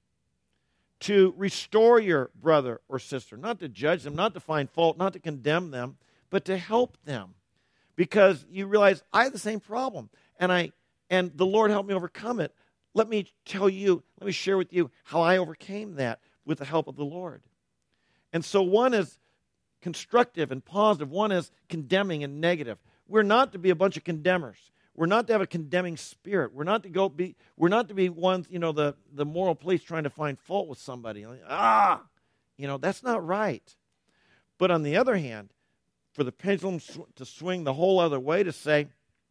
to restore your brother or sister, not to judge them, not to find fault, not to condemn them, but to help them. Because you realize, I have the same problem, and the Lord helped me overcome it. Let me share with you how I overcame that with the help of the Lord. And so one is constructive and positive. One is condemning and negative. We're not to be a bunch of condemners. We're not to have a condemning spirit. We're not to be ones, the moral police trying to find fault with somebody. That's not right. But on the other hand, for the pendulum to swing the whole other way, to say,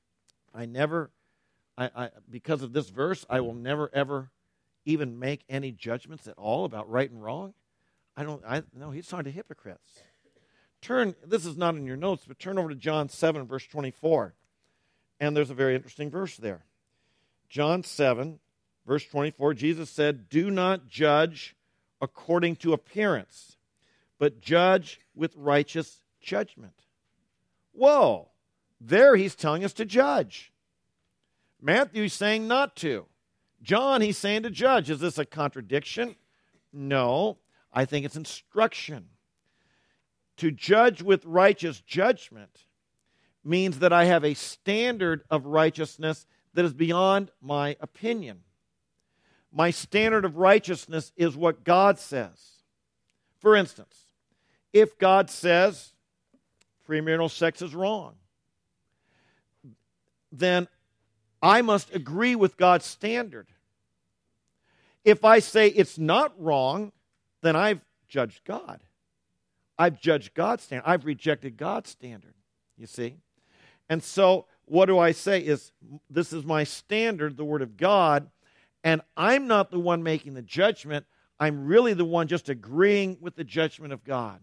because of this verse, I will never ever even make any judgments at all about right and wrong. No, he's talking to hypocrites. This is not in your notes, but turn over to John 7, verse 24. And there's a very interesting verse there. John 7, verse 24, Jesus said, "Do not judge according to appearance, but judge with righteous judgment." Whoa! There he's telling us to judge. Matthew, he's saying not to. John, he's saying to judge. Is this a contradiction? No. I think it's instruction. To judge with righteous judgment means that I have a standard of righteousness that is beyond my opinion. My standard of righteousness is what God says. For instance, if God says premarital sex is wrong, then I must agree with God's standard. If I say it's not wrong, then I've judged God. I've judged God's standard. I've rejected God's standard, you see. And so what do I say is, this is my standard, the Word of God, and I'm not the one making the judgment. I'm really the one just agreeing with the judgment of God.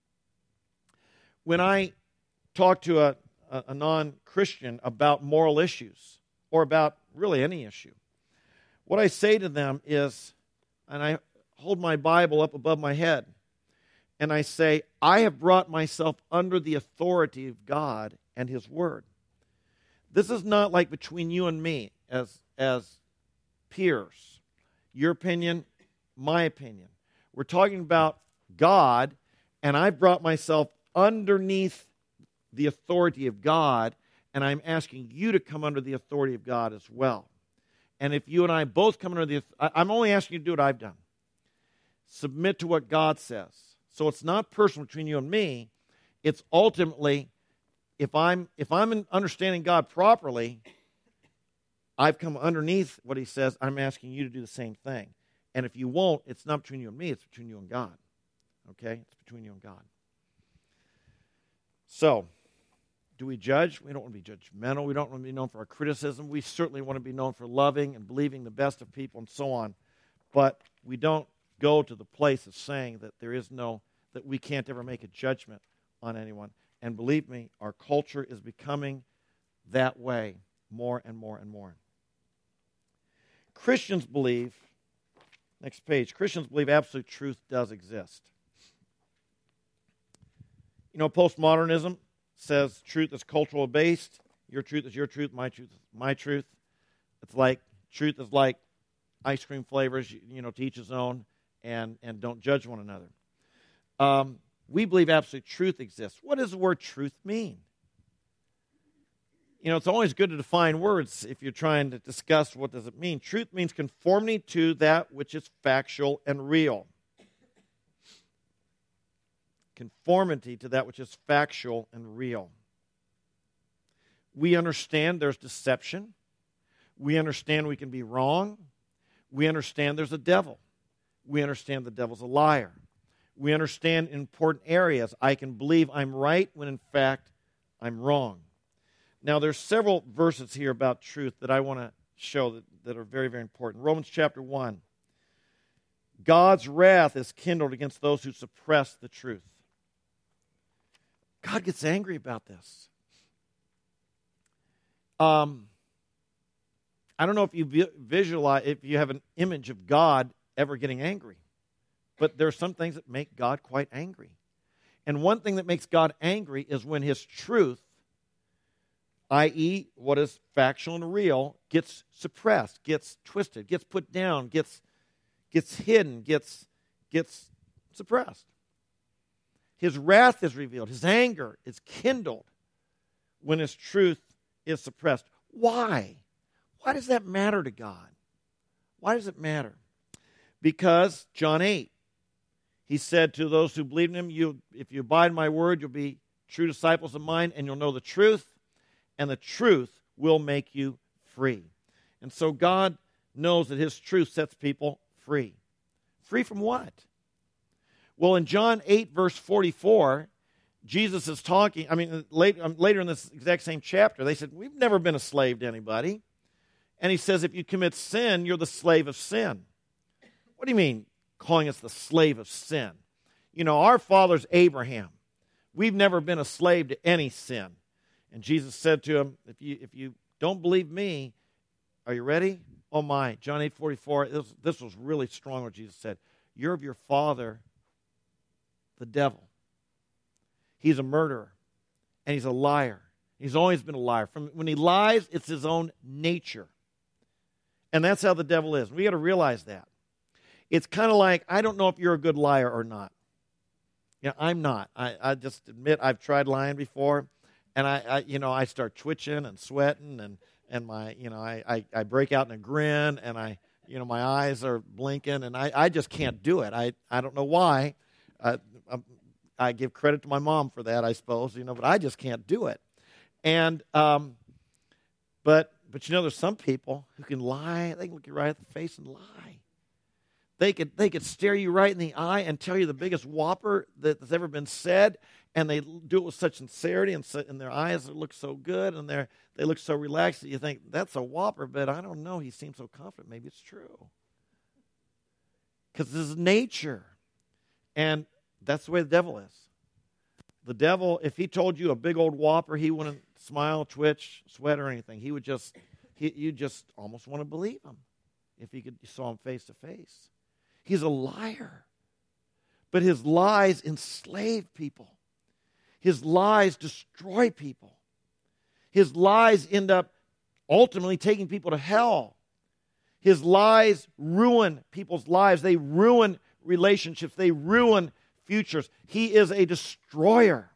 When I talk to a non-Christian about moral issues, or about really any issue, what I say to them is, and I hold my Bible up above my head, and I say, I have brought myself under the authority of God and His Word. This is not like between you and me as peers. Your opinion, my opinion. We're talking about God, and I've brought myself underneath the authority of God, and I'm asking you to come under the authority of God as well. And if you and I both come under I'm only asking you to do what I've done. Submit to what God says. So it's not personal between you and me. It's ultimately, if I'm understanding God properly, I've come underneath what He says. I'm asking you to do the same thing. And if you won't, it's not between you and me. It's between you and God. Okay? It's between you and God. So, do we judge? We don't want to be judgmental. We don't want to be known for our criticism. We certainly want to be known for loving and believing the best of people and so on. But we don't go to the place of saying that that we can't ever make a judgment on anyone. And believe me, our culture is becoming that way more and more and more. Christians believe, next page, Christians believe absolute truth does exist. Postmodernism says truth is cultural based. Your truth is your truth. My truth is my truth. It's like truth is like ice cream flavors, to each his own, and don't judge one another. We believe absolute truth exists. What does the word truth mean? It's always good to define words if you're trying to discuss what does it mean. Truth means conformity to that which is factual and real. Conformity to that which is factual and real. We understand there's deception. We understand we can be wrong. We understand there's a devil. We understand the devil's a liar. We understand in important areas I can believe I'm right when in fact I'm wrong. Now there's several verses here about truth that I want to show that are very, very important. Romans chapter 1. God's wrath is kindled against those who suppress the truth. God gets angry about this. I don't know if you visualize, if you have an image of God ever getting angry, but there are some things that make God quite angry. And one thing that makes God angry is when His truth, i.e., what is factual and real, gets suppressed, gets twisted, gets put down, gets hidden, gets gets suppressed. His wrath is revealed. His anger is kindled when his truth is suppressed. Why? Why does that matter to God? Why does it matter? Because John 8, he said to those who believe in him, if you abide in my word, you'll be true disciples of mine, and you'll know the truth, and the truth will make you free. And so God knows that his truth sets people free. Free from what? Well, in John 8, verse 44, Jesus is talking, later in this exact same chapter, they said, we've never been a slave to anybody. And he says, if you commit sin, you're the slave of sin. What do you mean, calling us the slave of sin? You know, our father's Abraham. We've never been a slave to any sin. And Jesus said to him, if you don't believe me, are you ready? Oh my, John 8:44, this was really strong what Jesus said. You're of your father, the devil. He's a murderer, and he's a liar. He's always been a liar. When he lies, it's his own nature. And that's how the devil is. We got to realize that. It's kind of like, I don't know if you're a good liar or not. Yeah, I'm not. I just admit I've tried lying before, and I start twitching and sweating, and my I break out in a grin, and my eyes are blinking, and I just can't do it. I don't know why. I give credit to my mom for that, I suppose, but I just can't do it. And but there's some people who can lie. They can look you right at the face and lie. They could stare you right in the eye and tell you the biggest whopper that's ever been said, and they do it with such sincerity, and their eyes look so good, and they look so relaxed that you think, that's a whopper, but I don't know, he seems so confident, maybe it's true. Because this is nature. And that's the way the devil is. The devil, if he told you a big old whopper, he wouldn't smile, twitch, sweat, or anything. You'd just almost want to believe him if you saw him face to face. He's a liar. But his lies enslave people. His lies destroy people. His lies end up ultimately taking people to hell. His lies ruin people's lives. They ruin relationships. They ruin futures. He is a destroyer.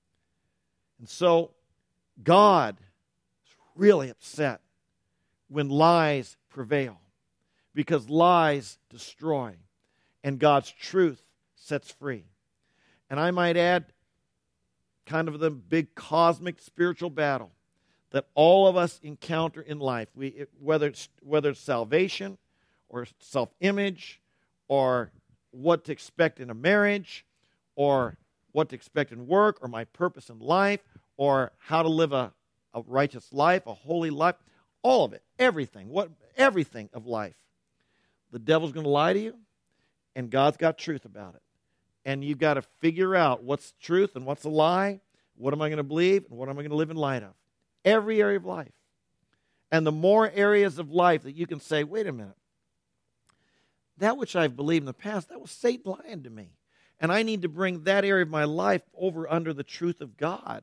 And so God is really upset when lies prevail, because lies destroy and God's truth sets free. And I might add, kind of the big cosmic spiritual battle that all of us encounter in life, whether it's salvation or self-image or what to expect in a marriage or what to expect in work or my purpose in life or how to live a righteous life, a holy life, all of it, everything of life. The devil's going to lie to you, and God's got truth about it. And you've got to figure out what's truth and what's a lie, what am I going to believe, and what am I going to live in light of. Every area of life. And the more areas of life that you can say, wait a minute, that which I've believed in the past, that was Satan lying to me. And I need to bring that area of my life over under the truth of God.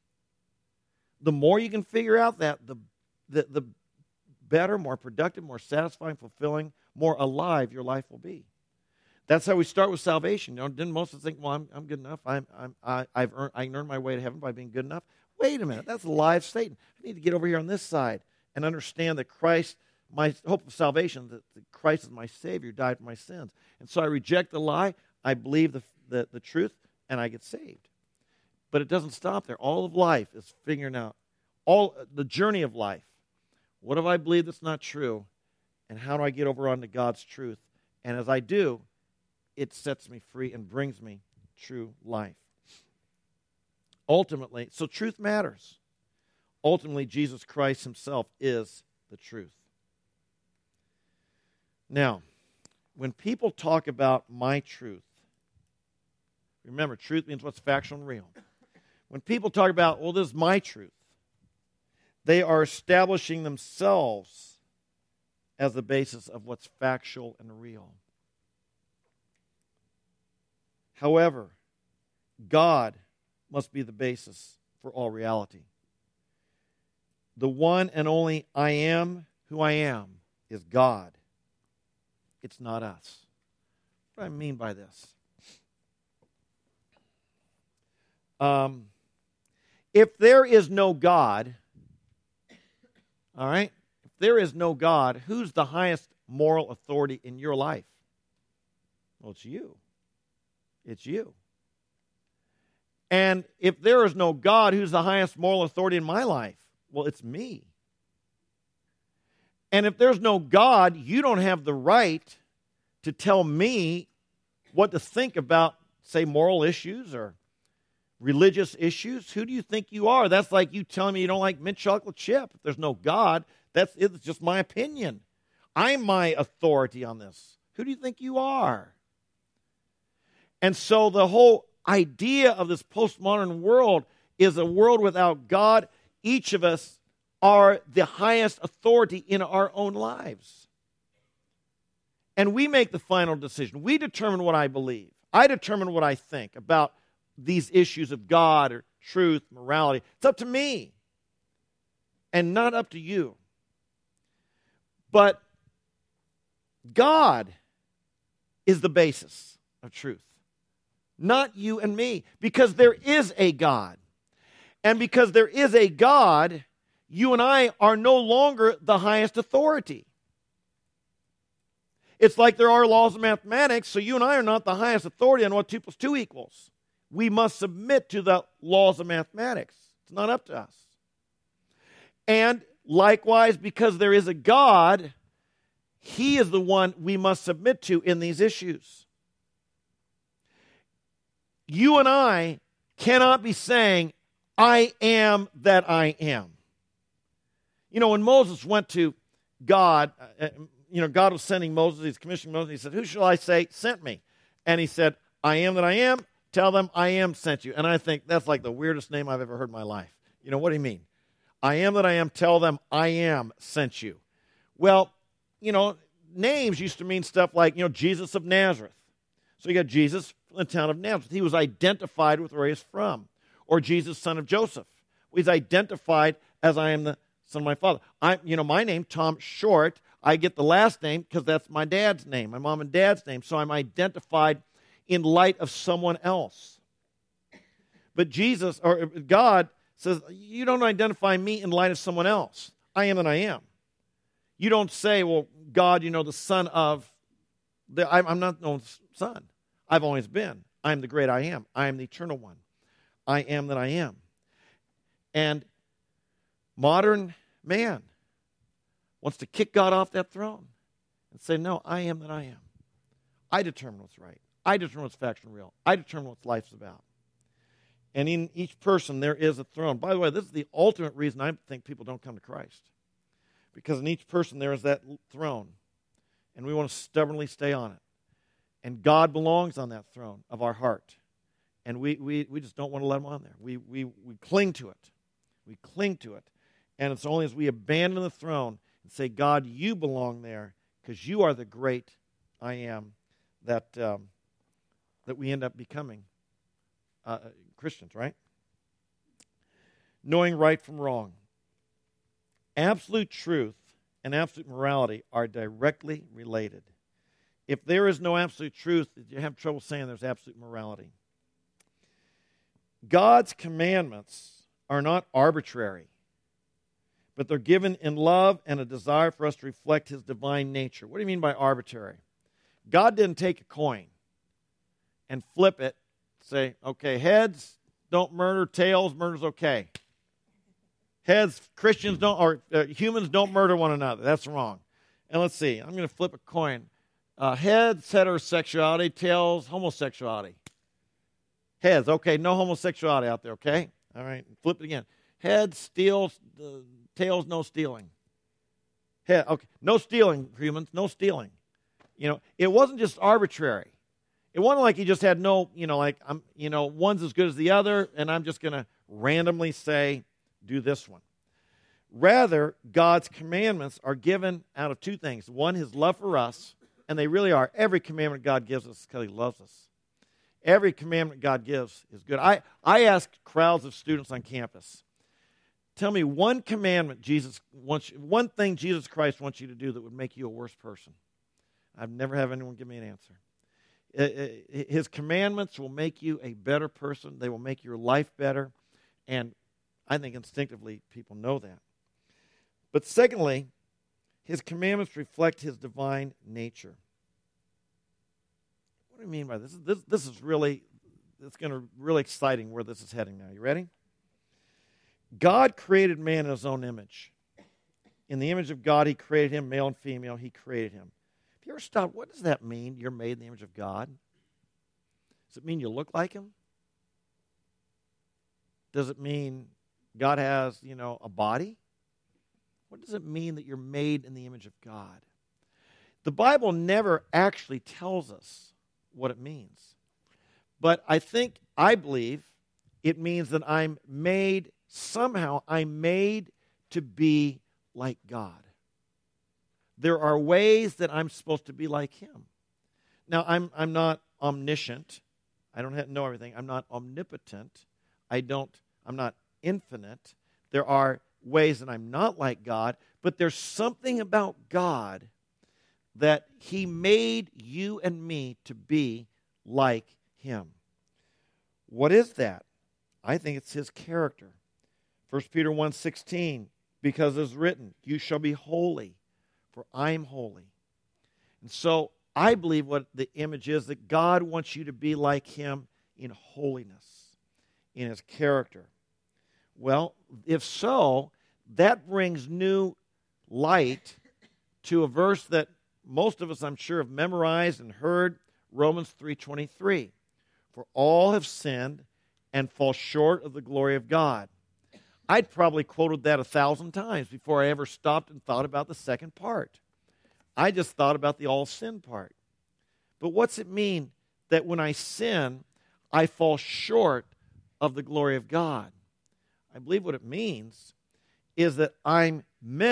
The more you can figure out that, the better, more productive, more satisfying, fulfilling, more alive your life will be. That's how we start with salvation. Didn't most of us think, well, I'm good enough. I can earn my way to heaven by being good enough. Wait a minute, that's the lie of Satan. I need to get over here on this side and understand that Christ, my hope of salvation, that Christ is my Savior, died for my sins. And so I reject the lie, I believe the truth, and I get saved. But it doesn't stop there. All of life is figuring out, all the journey of life. What have I believed that's not true? And how do I get over onto God's truth? And as I do, it sets me free and brings me true life. Ultimately, so truth matters. Ultimately, Jesus Christ himself is the truth. Now, when people talk about my truth, remember, truth means what's factual and real. When people talk about, well, this is my truth, they are establishing themselves as the basis of what's factual and real. However, God must be the basis for all reality. The one and only I am who I am is God. It's not us. What do I mean by this? If there is no God, all right, if there is no God, who's the highest moral authority in your life? Well, it's you. It's you. And if there is no God, who's the highest moral authority in my life? Well, it's me. And if there's no God, you don't have the right to tell me what to think about, say, moral issues or religious issues. Who do you think you are? That's like you telling me you don't like mint chocolate chip. If there's no God, it's just my opinion. I'm my authority on this. Who do you think you are? And so the whole idea of this postmodern world is a world without God. Each of us are the highest authority in our own lives. And we make the final decision. We determine what I believe. I determine what I think about these issues of God or truth, morality. It's up to me and not up to you. But God is the basis of truth, not you and me, because there is a God. And because there is a God, you and I are no longer the highest authority. It's like there are laws of mathematics, so you and I are not the highest authority on what 2 plus 2 equals. We must submit to the laws of mathematics. It's not up to us. And likewise, because there is a God, He is the one we must submit to in these issues. You and I cannot be saying, I am that I am. You know, when Moses went to God, God was sending Moses, he's commissioning Moses, he said, who shall I say sent me? And he said, I am that I am. Tell them I am sent you. And I think that's like the weirdest name I've ever heard in my life. You know, what do you mean? I am that I am. Tell them I am sent you. Well, names used to mean stuff like, Jesus of Nazareth. So you got Jesus from the town of Nazareth. He was identified with where he's from. Or Jesus, son of Joseph. He's identified as I am the son of my father. My name, Tom Short, I get the last name because that's my dad's name, my mom and dad's name. So I'm identified in light of someone else. But Jesus, or God, says, you don't identify me in light of someone else. I am that I am. You don't say, well, God, the son of, I'm not no son. I've always been. I am the great I am. I am the eternal one. I am that I am. And modern man wants to kick God off that throne and say, no, I am that I am. I determine what's right. I determine what's factual and real. I determine what life's about. And in each person, there is a throne. By the way, this is the ultimate reason I think people don't come to Christ. Because in each person, there is that throne. And we want to stubbornly stay on it. And God belongs on that throne of our heart. And we just don't want to let him on there. We cling to it. We cling to it. And it's only as we abandon the throne and say, God, you belong there because you are the great I am, that we end up becoming Christians, right? Knowing right from wrong. Absolute truth and absolute morality are directly related. If there is no absolute truth, you have trouble saying there's absolute morality. God's commandments are not arbitrary, but they're given in love and a desire for us to reflect his divine nature. What do you mean by arbitrary? God didn't take a coin and flip it, say, okay, heads, don't murder, tails, murder's okay. Heads, Christians don't, or humans don't murder one another. That's wrong. And let's see, I'm going to flip a coin. Heads, heterosexuality, tails, homosexuality. Heads, okay, no homosexuality out there, okay? All right, flip it again. Heads, steals, tails, no stealing. Head, okay, no stealing, humans, no stealing. It wasn't just arbitrary. It wasn't like he just had no, one's as good as the other, and I'm just going to randomly say, do this one. Rather, God's commandments are given out of two things. One, his love for us, and they really are. Every commandment God gives us is because he loves us. Every commandment God gives is good. I ask crowds of students on campus, tell me one commandment one thing Jesus Christ wants you to do that would make you a worse person. I've never had anyone give me an answer. His commandments will make you a better person. They will make your life better. And I think instinctively people know that. But secondly, his commandments reflect his divine nature. What do you mean by this? This is really, it's going to really exciting where this is heading now. You ready? God created man in his own image. In the image of God, he created him, male and female, he created him. Have you ever stopped? What does that mean, you're made in the image of God? Does it mean you look like him? Does it mean God has, a body? What does it mean that you're made in the image of God? The Bible never actually tells us what it means. But I believe it means that I'm made to be like God. There are ways that I'm supposed to be like him. Now, I'm not omniscient. I don't know everything. I'm not omnipotent. I'm not infinite. There are ways that I'm not like God, but there's something about God that he made you and me to be like him. What is that? I think it's his character. 1 Peter 1:16, because it's written, you shall be holy, for I am holy. And so I believe what the image is, that God wants you to be like him in holiness, in his character. Well, if so, that brings new light to a verse that most of us, I'm sure, have memorized and heard, Romans 3:23. For all have sinned and fall short of the glory of God. I'd probably quoted that 1,000 times before I ever stopped and thought about the second part. I just thought about the all sin part. But what's it mean that when I sin, I fall short of the glory of God? I believe what it means is that I'm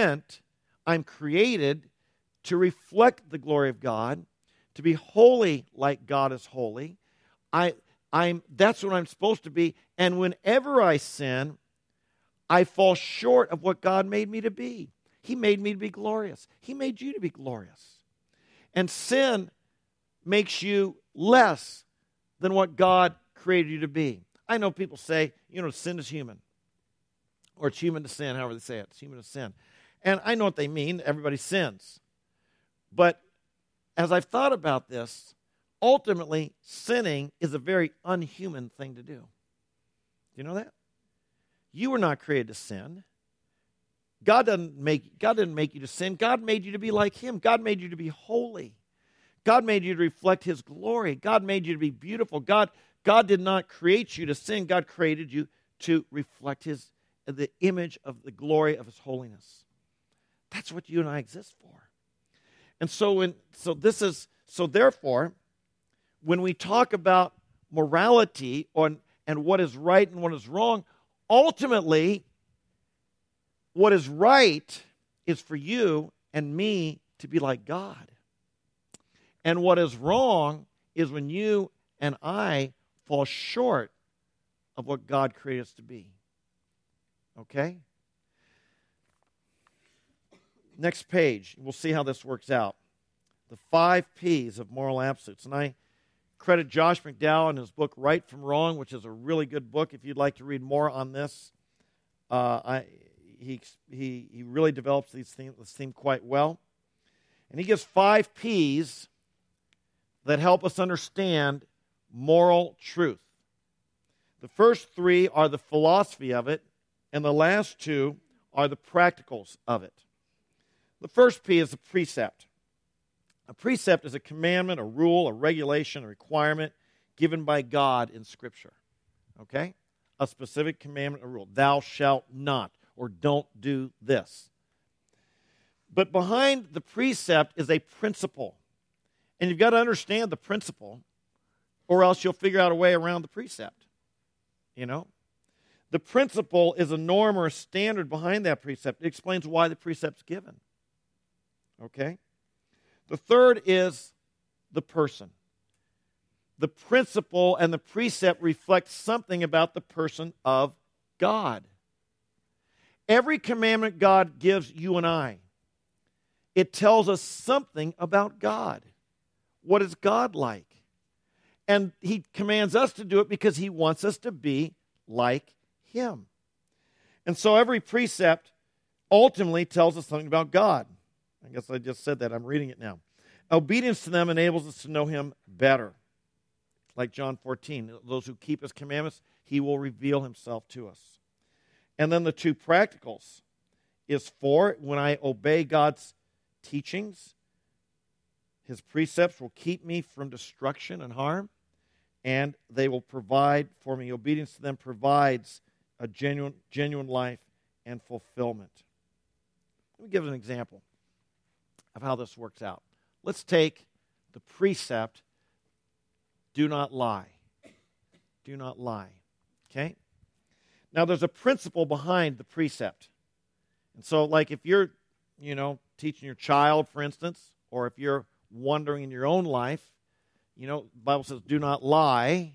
created to reflect the glory of God, to be holy like God is holy. That's what I'm supposed to be. And whenever I sin, I fall short of what God made me to be. He made me to be glorious. He made you to be glorious. And sin makes you less than what God created you to be. I know people say, sin is human. Or it's human to sin, however they say it. It's human to sin. And I know what they mean. Everybody sins. But as I've thought about this, ultimately, sinning is a very unhuman thing to do. Do you know that? You were not created to sin. God didn't make you to sin. God made you to be like him. God made you to be holy. God made you to reflect his glory. God made you to be beautiful. God did not create you to sin. God created you to reflect the image of the glory of his holiness. That's what you and I exist for. And therefore, when we talk about morality and what is right and what is wrong, ultimately, what is right is for you and me to be like God. And what is wrong is when you and I fall short of what God created us to be. Okay? Next page, we'll see how this works out. The 5 P's of moral absolutes. And I credit Josh McDowell in his book, Right from Wrong, which is a really good book if you'd like to read more on this. He really develops this theme quite well. And he gives 5 P's that help us understand moral truth. The first 3 are the philosophy of it, and the last 2 are the practicals of it. The first P is a precept. A precept is a commandment, a rule, a regulation, a requirement given by God in Scripture. Okay? A specific commandment, a rule. Thou shalt not, or don't do this. But behind the precept is a principle. And you've got to understand the principle, or else you'll figure out a way around the precept. The principle is a norm or a standard behind that precept. It explains why the precept's given. Okay? The third is the person. The principle and the precept reflect something about the person of God. Every commandment God gives you and I, it tells us something about God. What is God like? And he commands us to do it because he wants us to be like him. And so every precept ultimately tells us something about God. I guess I just said that. I'm reading it now. Obedience to them enables us to know him better. Like John 14, those who keep his commandments, he will reveal himself to us. And then the two practicals is for when I obey God's teachings, his precepts will keep me from destruction and harm, and they will provide for me. Obedience to them provides a genuine life and fulfillment. Let me give an example of how this works out. Let's take the precept, do not lie. Do not lie. Okay? Now, there's a principle behind the precept. And so, like if you're, teaching your child, for instance, or if you're wondering in your own life, the Bible says, do not lie.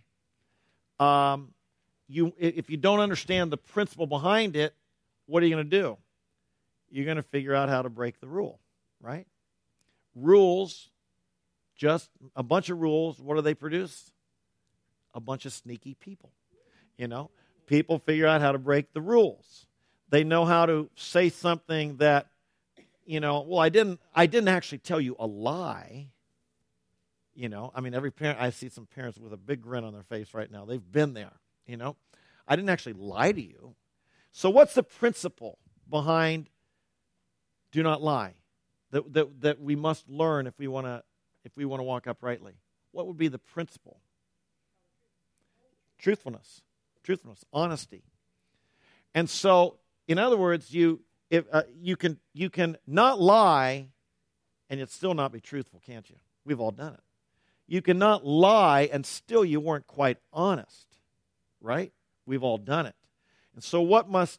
If you don't understand the principle behind it, what are you going to do? You're going to figure out how to break the rule, right? Rules, just a bunch of rules, what do they produce? A bunch of sneaky people, People figure out how to break the rules. They know how to say something that, I didn't actually tell you a lie. Every parent, I see some parents with a big grin on their face right now. They've been there, I didn't actually lie to you. So what's the principle behind do not lie that we must learn if we want to walk uprightly? What would be the principle? Truthfulness, honesty. And so, in other words, you can not lie and yet still not be truthful, can't you? We've all done it. You cannot lie and still you weren't quite honest, right? We've all done it. And so what must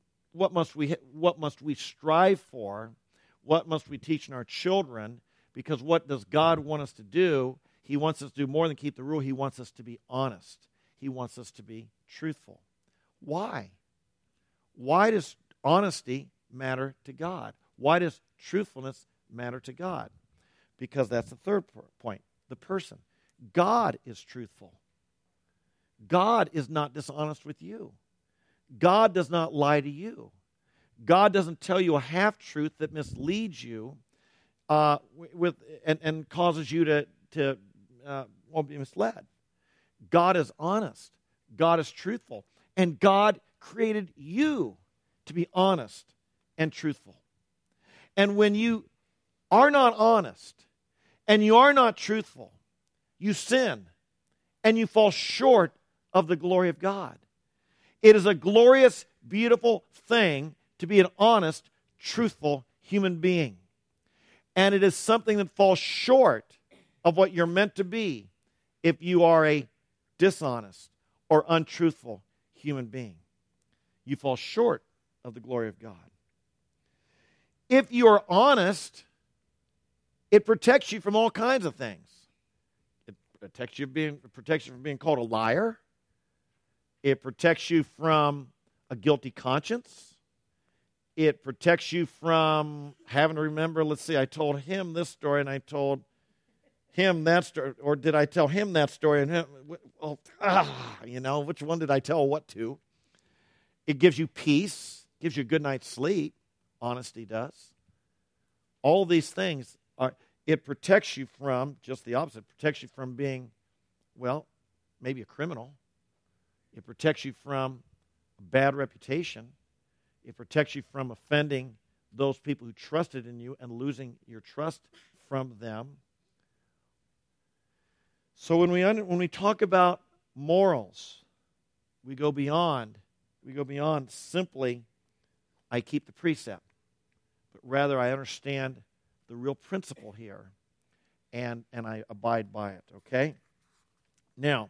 we strive for? What must we teach in our children? Because what does God want us to do? He wants us to do more than keep the rule. He wants us to be honest. He wants us to be truthful. Why? Why does honesty matter to God? Why does truthfulness matter to God? Because that's the third point, the person. God is truthful. God is not dishonest with you. God does not lie to you. God doesn't tell you a half-truth that misleads you and causes you to be misled. God is honest. God is truthful. And God created you to be honest and truthful. And when you are not honest and you are not truthful, you sin and you fall short of the glory of God. It is a glorious, beautiful thing to be an honest, truthful human being. And it is something that falls short of what you're meant to be if you are a dishonest or untruthful human being. You fall short of the glory of God. If you are honest, it protects you from all kinds of things. It protects you from being called a liar. It protects you from a guilty conscience. It protects you from having to remember, let's see, I told him this story and I told him that story, or did I tell him that story? And him, which one did I tell what to? It gives you peace, gives you a good night's sleep. Honesty does. All these things, it protects you from, just the opposite, it protects you from being, maybe a criminal. It protects you from a bad reputation. It protects you from offending those people who trusted in you and losing your trust from them. So when we talk about morals, we go beyond simply, I keep the precept, but rather I understand the real principle here, and I abide by it, okay? Now,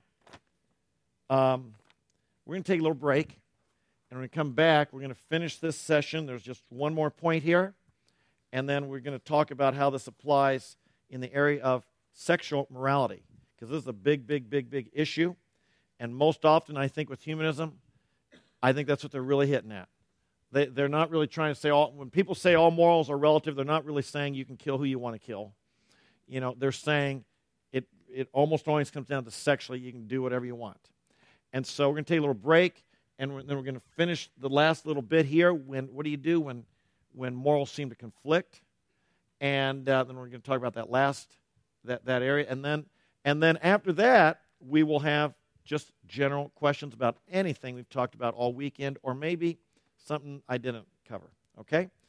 we're going to take a little break, and when we come back, we're going to finish this session. There's just one more point here, and then we're going to talk about how this applies in the area of sexual morality, because this is a big, big, big, big issue, and most often, I think, with humanism, I think that's what they're really hitting at. They're not really trying to say when people say all morals are relative, they're not really saying you can kill who you want to kill. They're saying it almost always comes down to sexually. You can do whatever you want. And so we're going to take a little break, and then we're going to finish the last little bit here. What do you do when morals seem to conflict? And then we're going to talk about that area. And then after that, we will have just general questions about anything we've talked about all weekend, or maybe something I didn't cover. Okay?